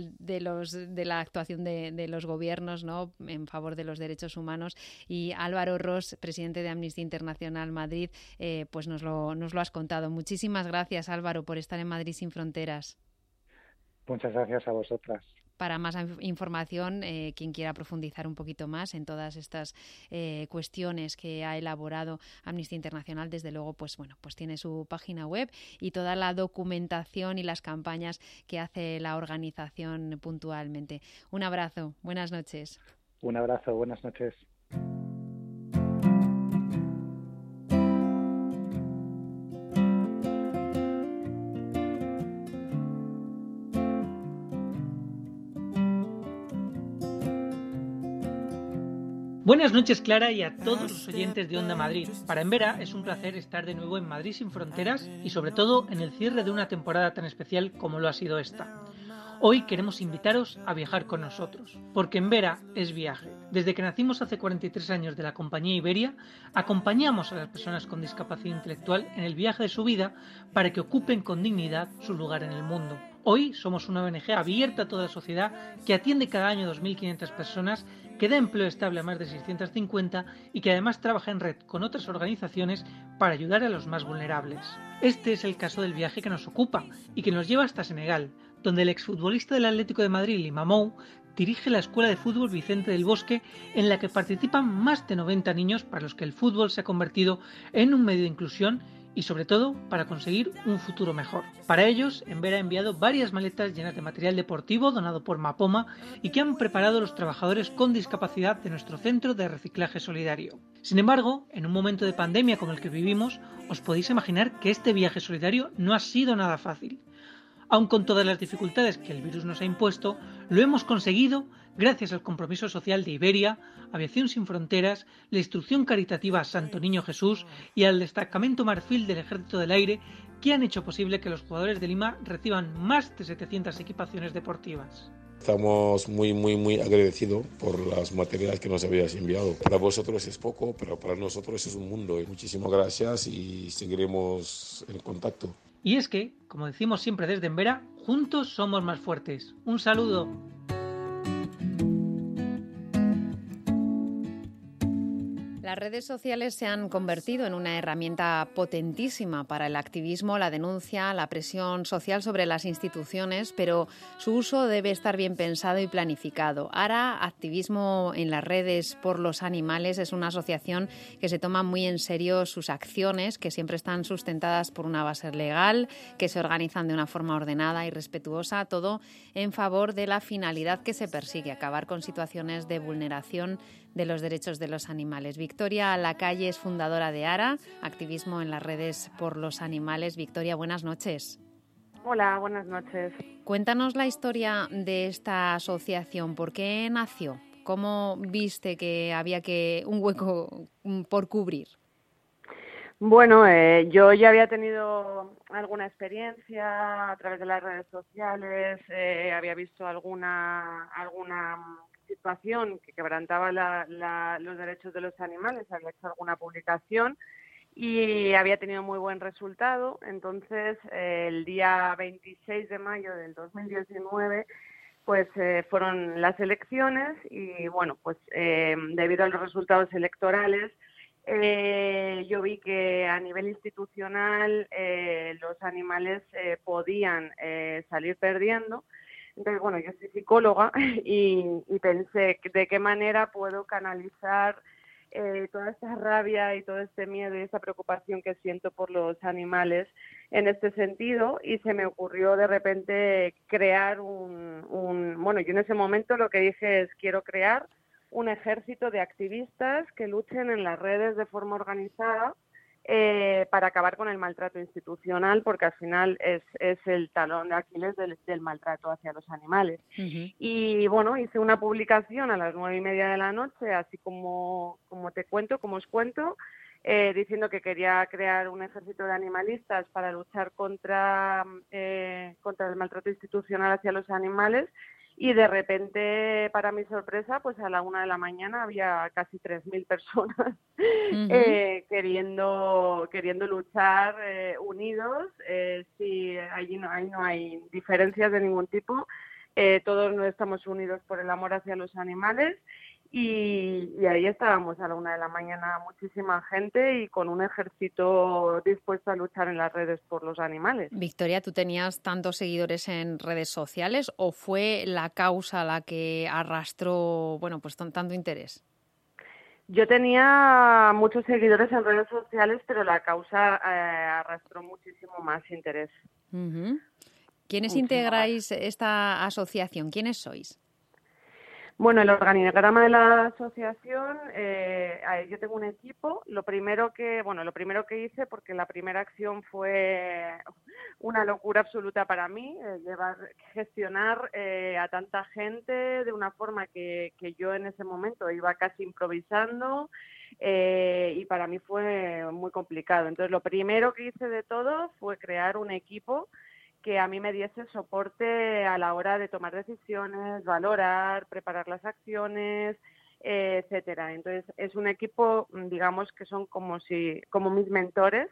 Speaker 2: la actuación de los gobiernos, ¿no?, en favor de los derechos humanos. Y Álvaro Ros, presidente de Amnistía Internacional Madrid, pues nos lo has contado. Muchísimas gracias, Álvaro, por estar en Madrid Sin Fronteras.
Speaker 7: Muchas gracias a vosotras.
Speaker 2: Para más información, quien quiera profundizar un poquito más en todas estas cuestiones que ha elaborado Amnistía Internacional, desde luego, pues tiene su página web y toda la documentación y las campañas que hace la organización puntualmente. Un abrazo, buenas noches.
Speaker 7: Un abrazo, buenas noches.
Speaker 8: Buenas noches, Clara, y a todos los oyentes de Onda Madrid. Para Envera es un placer estar de nuevo en Madrid Sin Fronteras y sobre todo en el cierre de una temporada tan especial como lo ha sido esta. Hoy queremos invitaros a viajar con nosotros, porque en Vera es viaje. Desde que nacimos hace 43 años de la compañía Iberia, acompañamos a las personas con discapacidad intelectual en el viaje de su vida para que ocupen con dignidad su lugar en el mundo. Hoy somos una ONG abierta a toda la sociedad que atiende cada año 2.500 personas, que da empleo estable a más de 650 y que además trabaja en red con otras organizaciones para ayudar a los más vulnerables. Este es el caso del viaje que nos ocupa y que nos lleva hasta Senegal, donde el exfutbolista del Atlético de Madrid, Limamou, dirige la Escuela de Fútbol Vicente del Bosque, en la que participan más de 90 niños para los que el fútbol se ha convertido en un medio de inclusión y sobre todo para conseguir un futuro mejor. Para ellos, Envera ha enviado varias maletas llenas de material deportivo donado por Mapoma y que han preparado los trabajadores con discapacidad de nuestro centro de reciclaje solidario. Sin embargo, en un momento de pandemia como el que vivimos, os podéis imaginar que este viaje solidario no ha sido nada fácil. Aun con todas las dificultades que el virus nos ha impuesto, lo hemos conseguido gracias al compromiso social de Iberia, Aviación Sin Fronteras, la instrucción caritativa Santo Niño Jesús y al destacamento Marfil del Ejército del Aire, que han hecho posible que los jugadores de Lima reciban más de 700 equipaciones deportivas.
Speaker 9: Estamos muy agradecidos por los materiales que nos habéis enviado. Para vosotros es poco, pero para nosotros es un mundo. Muchísimas gracias y seguiremos en contacto.
Speaker 8: Y es que, como decimos siempre desde Envera, juntos somos más fuertes. Un saludo.
Speaker 2: Las redes sociales se han convertido en una herramienta potentísima para el activismo, la denuncia, la presión social sobre las instituciones, pero su uso debe estar bien pensado y planificado. ARA, Activismo en las Redes por los Animales, es una asociación que se toma muy en serio sus acciones, que siempre están sustentadas por una base legal, que se organizan de una forma ordenada y respetuosa, todo en favor de la finalidad que se persigue, acabar con situaciones de vulneración de los derechos de los animales. Victoria Lacalle es fundadora de ARA, Activismo en las Redes por los Animales. Victoria, buenas noches.
Speaker 10: Hola, buenas noches.
Speaker 2: Cuéntanos la historia de esta asociación. ¿Por qué nació? ¿Cómo viste que había un hueco por cubrir?
Speaker 10: Bueno, yo ya había tenido alguna experiencia a través de las redes sociales, había visto alguna situación que quebrantaba los derechos de los animales, había hecho alguna publicación y había tenido muy buen resultado. Entonces, el día 26 de mayo del 2019, pues fueron las elecciones y, bueno, pues debido a los resultados electorales, yo vi que a nivel institucional los animales podían salir perdiendo. Entonces, bueno, yo soy psicóloga y pensé de qué manera puedo canalizar toda esta rabia y todo este miedo y esta preocupación que siento por los animales en este sentido, y se me ocurrió de repente crear bueno, yo en ese momento lo que dije es: quiero crear un ejército de activistas que luchen en las redes de forma organizada para acabar con el maltrato institucional, porque al final es el talón de Aquiles del maltrato hacia los animales. Uh-huh. Y bueno, hice una publicación a las 9:30 de la noche, así como os cuento, diciendo que quería crear un ejército de animalistas para luchar contra el maltrato institucional hacia los animales. Y de repente, para mi sorpresa, pues a la 1 de la mañana había casi 3.000 personas uh-huh. queriendo luchar unidos. Sí, ahí no hay diferencias de ningún tipo. Todos estamos unidos por el amor hacia los animales. Y ahí estábamos a la 1 de la mañana, muchísima gente y con un ejército dispuesto a luchar en las redes por los animales.
Speaker 2: Victoria, ¿tú tenías tantos seguidores en redes sociales o fue la causa la que arrastró, bueno, pues tanto interés?
Speaker 10: Yo tenía muchos seguidores en redes sociales, pero la causa arrastró muchísimo más interés.
Speaker 2: Uh-huh. ¿Quiénes integráis esta asociación? ¿Quiénes sois?
Speaker 10: Bueno, el organigrama de la asociación, yo tengo un equipo. Lo primero que hice, porque la primera acción fue una locura absoluta para mí, gestionar a tanta gente de una forma que yo en ese momento iba casi improvisando y para mí fue muy complicado. Entonces, lo primero que hice de todo fue crear un equipo que a mí me diese soporte a la hora de tomar decisiones, valorar, preparar las acciones, etcétera. Entonces es un equipo, digamos, que son como mis mentores,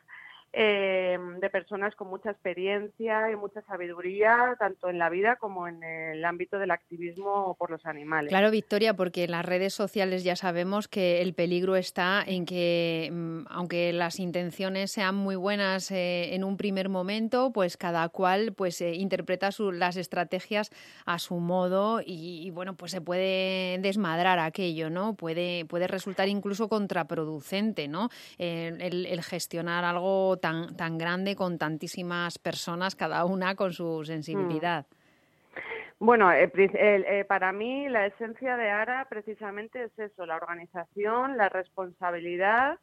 Speaker 10: de personas con mucha experiencia y mucha sabiduría, tanto en la vida como en el ámbito del activismo por los animales.
Speaker 2: Claro, Victoria, porque en las redes sociales ya sabemos que el peligro está en que, aunque las intenciones sean muy buenas en un primer momento, pues cada cual pues interpreta las estrategias a su modo y bueno, pues se puede desmadrar aquello, ¿no? Puede resultar incluso contraproducente, ¿no? El gestionar algo tan grande con tantísimas personas, cada una con su sensibilidad.
Speaker 10: Bueno, para mí la esencia de ARA precisamente es eso, la organización, la responsabilidad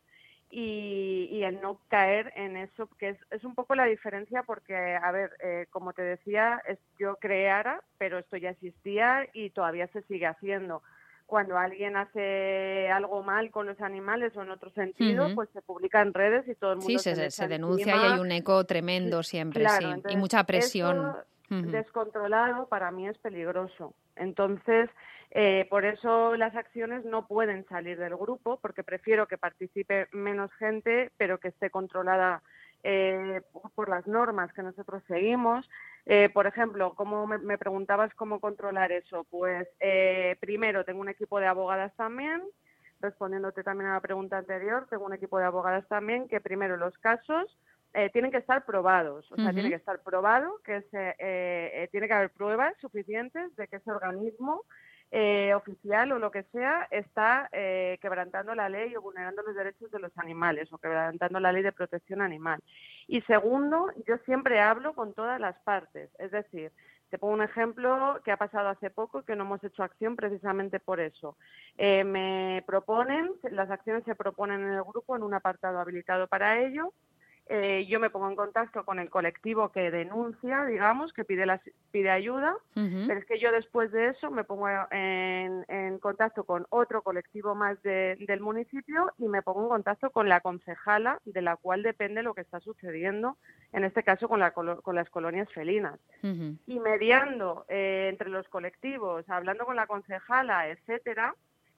Speaker 10: y el no caer en eso, que es un poco la diferencia porque, a ver, como te decía, yo creé ARA, pero esto ya existía y todavía se sigue haciendo. Cuando alguien hace algo mal con los animales o en otro sentido, pues se publica en redes y todo el mundo
Speaker 2: se denuncia y hay un eco tremendo siempre,
Speaker 10: claro,
Speaker 2: sí,
Speaker 10: entonces,
Speaker 2: y mucha presión.
Speaker 10: Descontrolado para mí es peligroso. Entonces, por eso las acciones no pueden salir del grupo, porque prefiero que participe menos gente, pero que esté controlada por las normas que nosotros seguimos. Por ejemplo, como me preguntabas cómo controlar eso, pues primero tengo un equipo de abogadas también, respondiéndote también a la pregunta anterior, tengo un equipo de abogadas también que primero los casos tienen que estar probados, o sea, tiene que estar probado que tiene que haber pruebas suficientes de que ese organismo oficial o lo que sea está quebrantando la ley o vulnerando los derechos de los animales o quebrantando la ley de protección animal. Y segundo, yo siempre hablo con todas las partes, es decir, te pongo un ejemplo que ha pasado hace poco y que no hemos hecho acción precisamente por eso. Las acciones se proponen en el grupo en un apartado habilitado para ello. Yo me pongo en contacto con el colectivo que denuncia, digamos, que pide ayuda, pero es que yo después de eso me pongo en contacto con otro colectivo más del municipio y me pongo en contacto con la concejala de la cual depende lo que está sucediendo, en este caso con las colonias felinas. Y mediando entre los colectivos, hablando con la concejala, etcétera,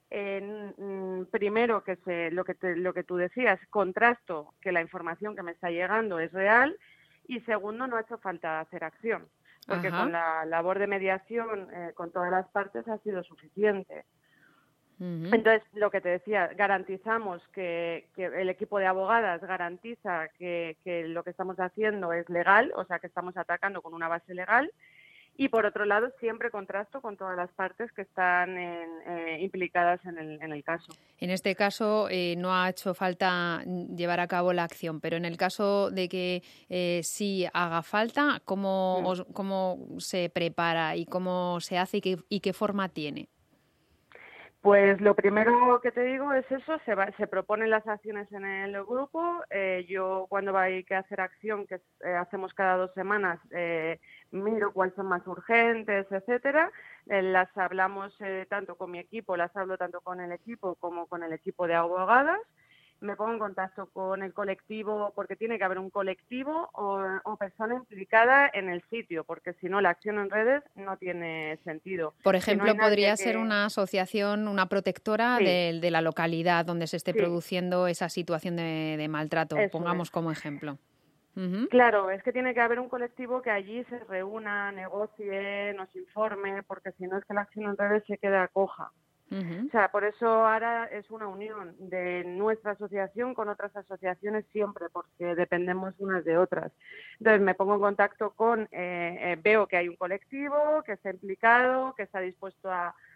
Speaker 10: primero lo que tú decías, contrasto que la información que me está llegando es real y segundo, no ha hecho falta hacer acción, porque con la labor de mediación con todas las partes ha sido suficiente. Entonces, lo que te decía, garantizamos que el equipo de abogadas garantiza que lo que estamos haciendo es legal, o sea, que estamos atacando con una base legal. Y por otro lado, siempre contrasto con todas las partes que están implicadas en el caso.
Speaker 2: En este caso no ha hecho falta llevar a cabo la acción, pero en el caso de que sí haga falta, ¿cómo se prepara y cómo se hace y qué forma tiene?
Speaker 10: Pues lo primero que te digo es eso, se proponen las acciones en el grupo. Yo cuando hay que hacer acción, que hacemos cada 2 semanas, miro cuáles son más urgentes, etcétera. Las hablamos tanto con mi equipo, las hablo tanto con el equipo como con el equipo de abogadas. Me pongo en contacto con el colectivo, porque tiene que haber un colectivo o persona implicada en el sitio, porque si no la acción en redes no tiene sentido.
Speaker 2: Por ejemplo, si no podría ser una asociación, una protectora de la localidad donde se esté produciendo esa situación de maltrato, pongamos como ejemplo.
Speaker 10: Claro, es que tiene que haber un colectivo que allí se reúna, negocie, nos informe, porque si no es que la acción en redes se queda coja. O sea, por eso ahora es una unión de nuestra asociación con otras asociaciones siempre, porque dependemos unas de otras. Entonces me pongo en contacto veo que hay un colectivo que está implicado, que está dispuesto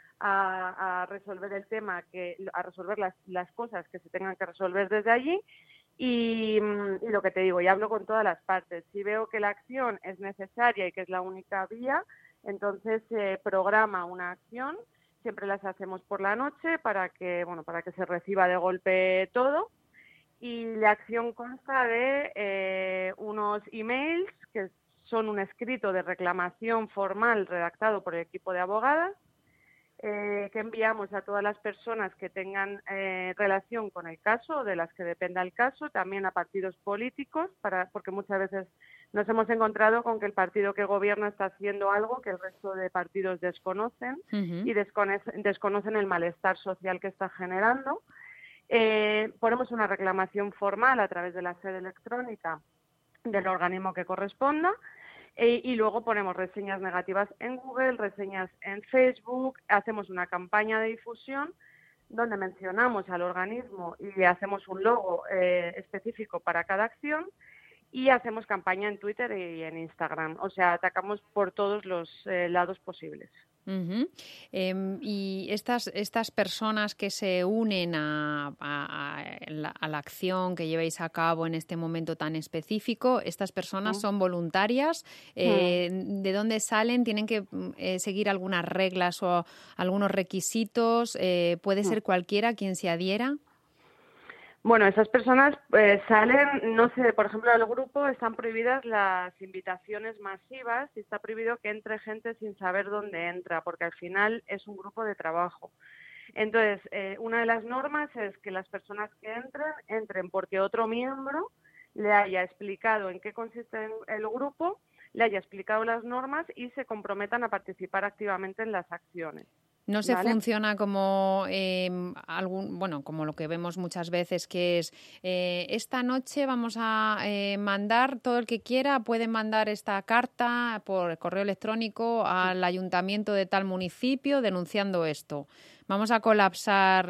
Speaker 10: a resolver el tema, a resolver las cosas que se tengan que resolver desde allí. Y lo que te digo, y hablo con todas las partes. Si veo que la acción es necesaria y que es la única vía, entonces se programa una acción. Siempre las hacemos por la noche para que se reciba de golpe todo. Y la acción consta de unos emails que son un escrito de reclamación formal redactado por el equipo de abogadas, que enviamos a todas las personas que tengan relación con el caso, de las que dependa el caso, también a partidos políticos, porque muchas veces nos hemos encontrado con que el partido que gobierna está haciendo algo que el resto de partidos desconocen y desconocen el malestar social que está generando. Ponemos una reclamación formal a través de la sede electrónica del organismo que corresponda y luego ponemos reseñas negativas en Google, reseñas en Facebook, hacemos una campaña de difusión donde mencionamos al organismo y hacemos un logo específico para cada acción y hacemos campaña en Twitter y en Instagram. O sea, atacamos por todos los lados posibles.
Speaker 2: Y estas personas que se unen a la acción que lleváis a cabo en este momento tan específico, ¿estas personas son voluntarias? ¿De dónde salen? ¿Tienen que seguir algunas reglas o algunos requisitos? ¿Puede ser cualquiera quien se adhiera?
Speaker 10: Bueno, esas personas salen, no sé, por ejemplo, al grupo están prohibidas las invitaciones masivas y está prohibido que entre gente sin saber dónde entra, porque al final es un grupo de trabajo. Entonces, una de las normas es que las personas que entren porque otro miembro le haya explicado en qué consiste el grupo, le haya explicado las normas y se comprometan a participar activamente en las acciones.
Speaker 2: No se funciona como como lo que vemos muchas veces, que es esta noche vamos a mandar, todo el que quiera puede mandar esta carta por correo electrónico al ayuntamiento de tal municipio denunciando esto. Vamos a colapsar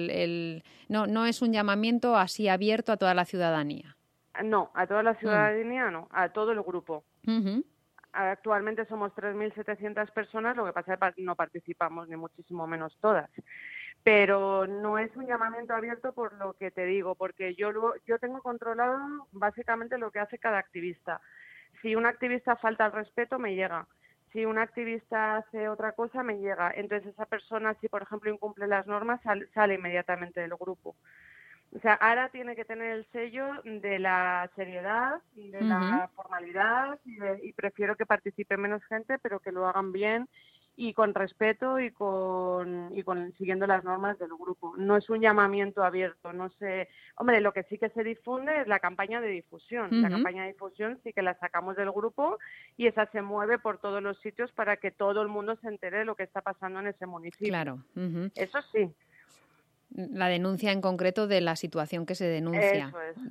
Speaker 2: no es un llamamiento así abierto a toda la ciudadanía.
Speaker 10: No, a toda la ciudadanía no, a todo el grupo. Actualmente somos 3.700 personas, lo que pasa es que no participamos, ni muchísimo menos todas. Pero no es un llamamiento abierto por lo que te digo, porque yo tengo controlado básicamente lo que hace cada activista. Si un activista falta al respeto, me llega. Si un activista hace otra cosa, me llega. Entonces esa persona, si por ejemplo incumple las normas, sale inmediatamente del grupo. O sea, ahora tiene que tener el sello de la seriedad, de la formalidad y prefiero que participe menos gente, pero que lo hagan bien y con respeto y con siguiendo las normas del grupo. No es un llamamiento abierto, no sé. Hombre, lo que sí que se difunde es la campaña de difusión. La campaña de difusión sí que la sacamos del grupo y esa se mueve por todos los sitios para que todo el mundo se entere de lo que está pasando en ese municipio.
Speaker 2: Claro.
Speaker 10: Eso sí.
Speaker 2: La denuncia en concreto de la situación que se denuncia.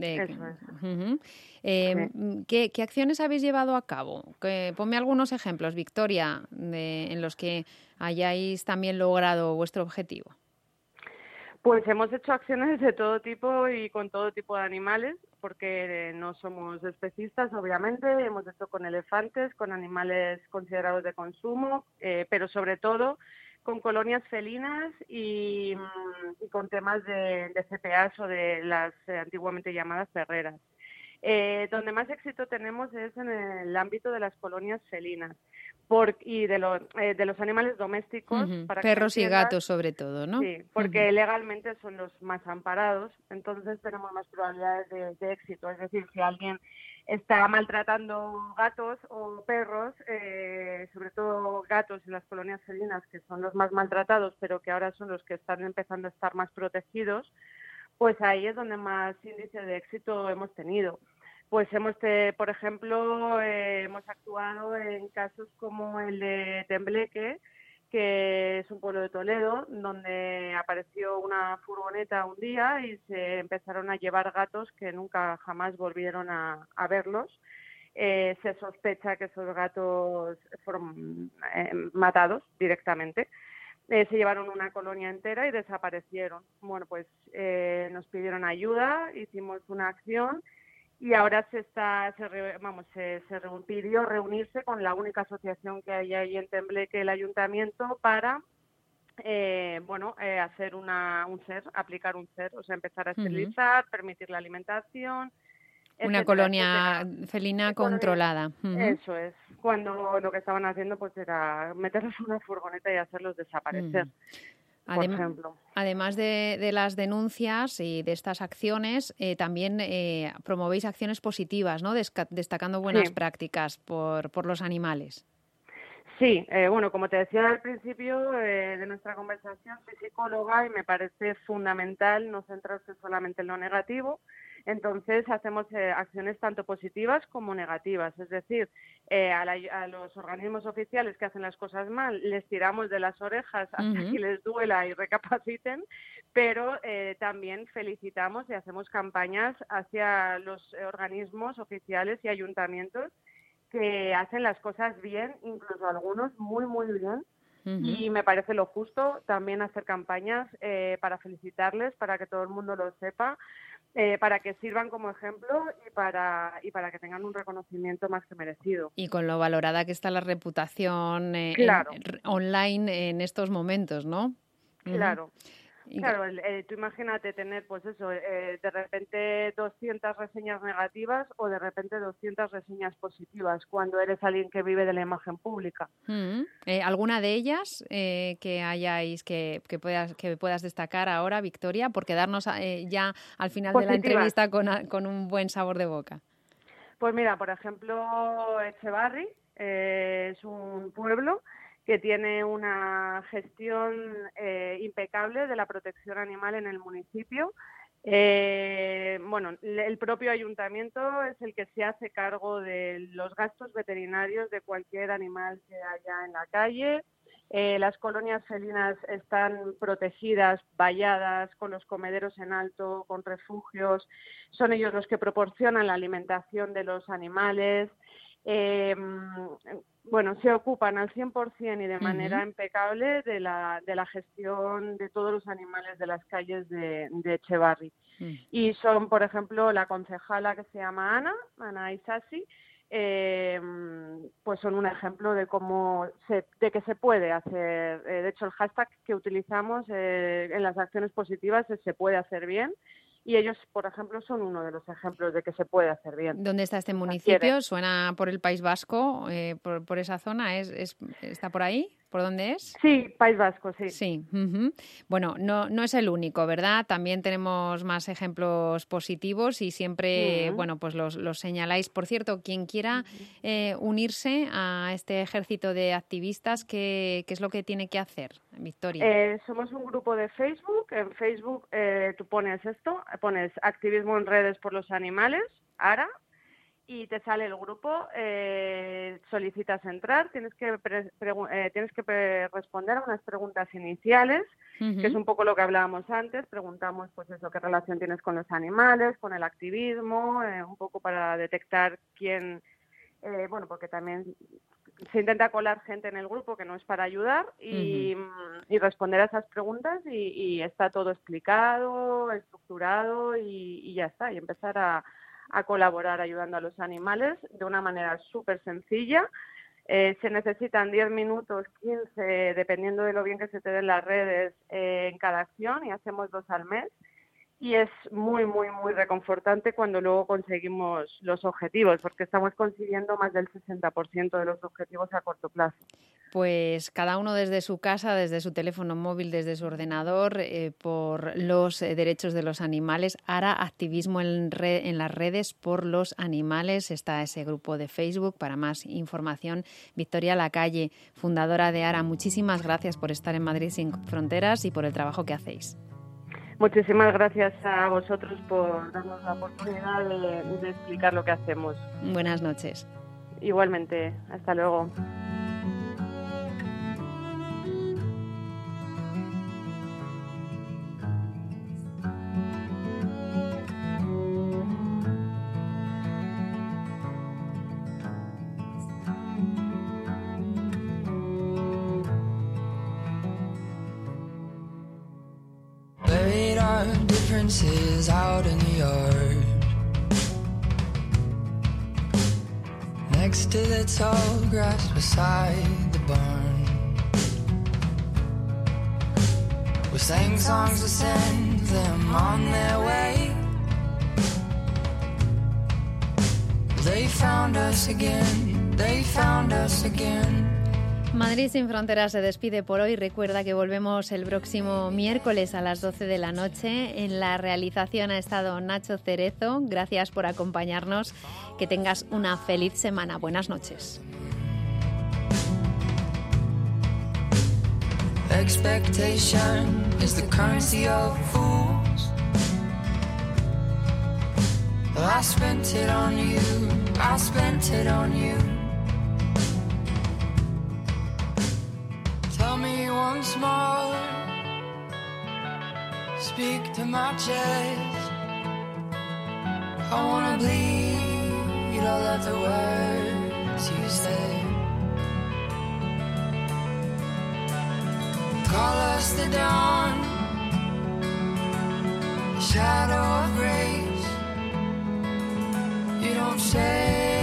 Speaker 10: Eso es.
Speaker 2: ¿Qué acciones habéis llevado a cabo? Ponme algunos ejemplos, Victoria, en los que hayáis también logrado vuestro objetivo.
Speaker 10: Pues hemos hecho acciones de todo tipo y con todo tipo de animales, porque no somos especistas, obviamente. Hemos hecho con elefantes, con animales considerados de consumo, pero sobre todo con colonias felinas y con temas de CPAs o de las antiguamente llamadas perreras. Donde más éxito tenemos es en el ámbito de las colonias felinas y de los animales domésticos. Para
Speaker 2: perros y gatos sobre todo, ¿no?
Speaker 10: Sí, porque legalmente son los más amparados, entonces tenemos más probabilidades de éxito. Es decir, si alguien está maltratando gatos o perros, sobre todo gatos en las colonias felinas, que son los más maltratados, pero que ahora son los que están empezando a estar más protegidos, pues ahí es donde más índice de éxito hemos tenido. Pues por ejemplo, hemos actuado en casos como el de Tembleque, que es un pueblo de Toledo, donde apareció una furgoneta un día y se empezaron a llevar gatos que nunca jamás volvieron a verlos. Se sospecha que esos gatos fueron matados directamente. Se llevaron una colonia entera y desaparecieron. Bueno, pues nos pidieron ayuda, hicimos una acción y ahora se pidió reunirse con la única asociación que hay ahí en Tembleque, el ayuntamiento, para hacer aplicar un CER, o sea, empezar a esterilizar, permitir la alimentación.
Speaker 2: Una colonia felina controlada.
Speaker 10: Eso es. Cuando lo que estaban haciendo pues era meterlos en una furgoneta y hacerlos desaparecer. Por ejemplo.
Speaker 2: Además de las denuncias y de estas acciones, también promovéis acciones positivas, ¿no? Destacando buenas prácticas por los animales.
Speaker 10: Sí, como te decía al principio de nuestra conversación, soy psicóloga y me parece fundamental no centrarse solamente en lo negativo, Entonces hacemos acciones tanto positivas como negativas, es decir, a los organismos oficiales que hacen las cosas mal les tiramos de las orejas hasta que les duela y recapaciten, pero también felicitamos y hacemos campañas hacia los organismos oficiales y ayuntamientos que hacen las cosas bien, incluso algunos muy, muy bien. Y me parece lo justo también hacer campañas para felicitarles, para que todo el mundo lo sepa, para que sirvan como ejemplo y para que tengan un reconocimiento más que merecido.
Speaker 2: Y con lo valorada que está la reputación
Speaker 10: claro.
Speaker 2: online en estos momentos, ¿no?
Speaker 10: Claro. Claro, tú imagínate tener, pues eso, de repente 200 reseñas negativas o de repente 200 reseñas positivas cuando eres alguien que vive de la imagen pública.
Speaker 2: ¿Alguna de ellas que hayáis que puedas destacar ahora, Victoria, por quedarnos ya al final de la entrevista con un buen sabor de boca?
Speaker 10: Pues mira, por ejemplo, Etxebarri es un pueblo que tiene una gestión impecable de la protección animal en el municipio. Bueno, el propio ayuntamiento es el que se hace cargo de los gastos veterinarios de cualquier animal que haya en la calle. Las colonias felinas están protegidas, valladas, con los comederos en alto, con refugios. Son ellos los que proporcionan la alimentación de los animales. Bueno, se ocupan al 100% y de manera impecable de la gestión de todos los animales de las calles de Etxebarri. Y son, por ejemplo, la concejala que se llama Ana Isasi, pues son un ejemplo de de que se puede hacer. De hecho, el hashtag que utilizamos en las acciones positivas es "se puede hacer bien". Y ellos, por ejemplo, son uno de los ejemplos de que se puede hacer bien.
Speaker 2: ¿Dónde está este municipio? ¿Suena por el País Vasco? ¿Por esa zona? ¿Está por ahí? ¿Por dónde es?
Speaker 10: Sí, País Vasco, sí.
Speaker 2: Sí. Bueno, no es el único, ¿verdad? También tenemos más ejemplos positivos y siempre, bueno, pues los señaláis. Por cierto, quien quiera unirse a este ejército de activistas, ¿qué es lo que tiene que hacer, Victoria?
Speaker 10: Somos un grupo de Facebook. En Facebook tú pones activismo en redes por los animales, ARA, y te sale el grupo, solicitas entrar, tienes que responder a unas preguntas iniciales, que es un poco lo que hablábamos antes. Preguntamos, pues eso, qué relación tienes con los animales, con el activismo, un poco para detectar quién, bueno, porque también se intenta colar gente en el grupo que no es para ayudar, y responder a esas preguntas y está todo explicado, estructurado y ya está, y empezar a colaborar ayudando a los animales de una manera súper sencilla. Se necesitan 10 minutos, 15, dependiendo de lo bien que se te den las redes, en cada acción, y hacemos 2 al mes. Y es muy, muy, muy reconfortante cuando luego conseguimos los objetivos, porque estamos consiguiendo más del 60% de los objetivos a corto plazo.
Speaker 2: Pues cada uno desde su casa, desde su teléfono móvil, desde su ordenador, por los derechos de los animales. ARA, activismo en las redes por los animales. Está ese grupo de Facebook. Para más información, Victoria Lacalle, fundadora de ARA. Muchísimas gracias por estar en Madrid Sin Fronteras y por el trabajo que hacéis.
Speaker 10: Muchísimas gracias a vosotros por darnos la oportunidad de explicar lo que hacemos.
Speaker 2: Buenas noches.
Speaker 10: Igualmente. Hasta luego.
Speaker 4: Differences out in the yard, next to the tall grass beside the barn. We sang songs to send them on their way. They found us again, they found us again.
Speaker 2: Madrid Sin Fronteras se despide por hoy. Recuerda que volvemos el próximo miércoles a las 12 de la noche. En la realización ha estado Nacho Cerezo. Gracias por acompañarnos. Que tengas una feliz semana. Buenas noches. Expectation is the currency of fools.
Speaker 4: I spent it on you, I spent it on you. Tell me once more, speak to my chest. I wanna bleed all of the words you said. Call us the dawn, the shadow of grace. You don't say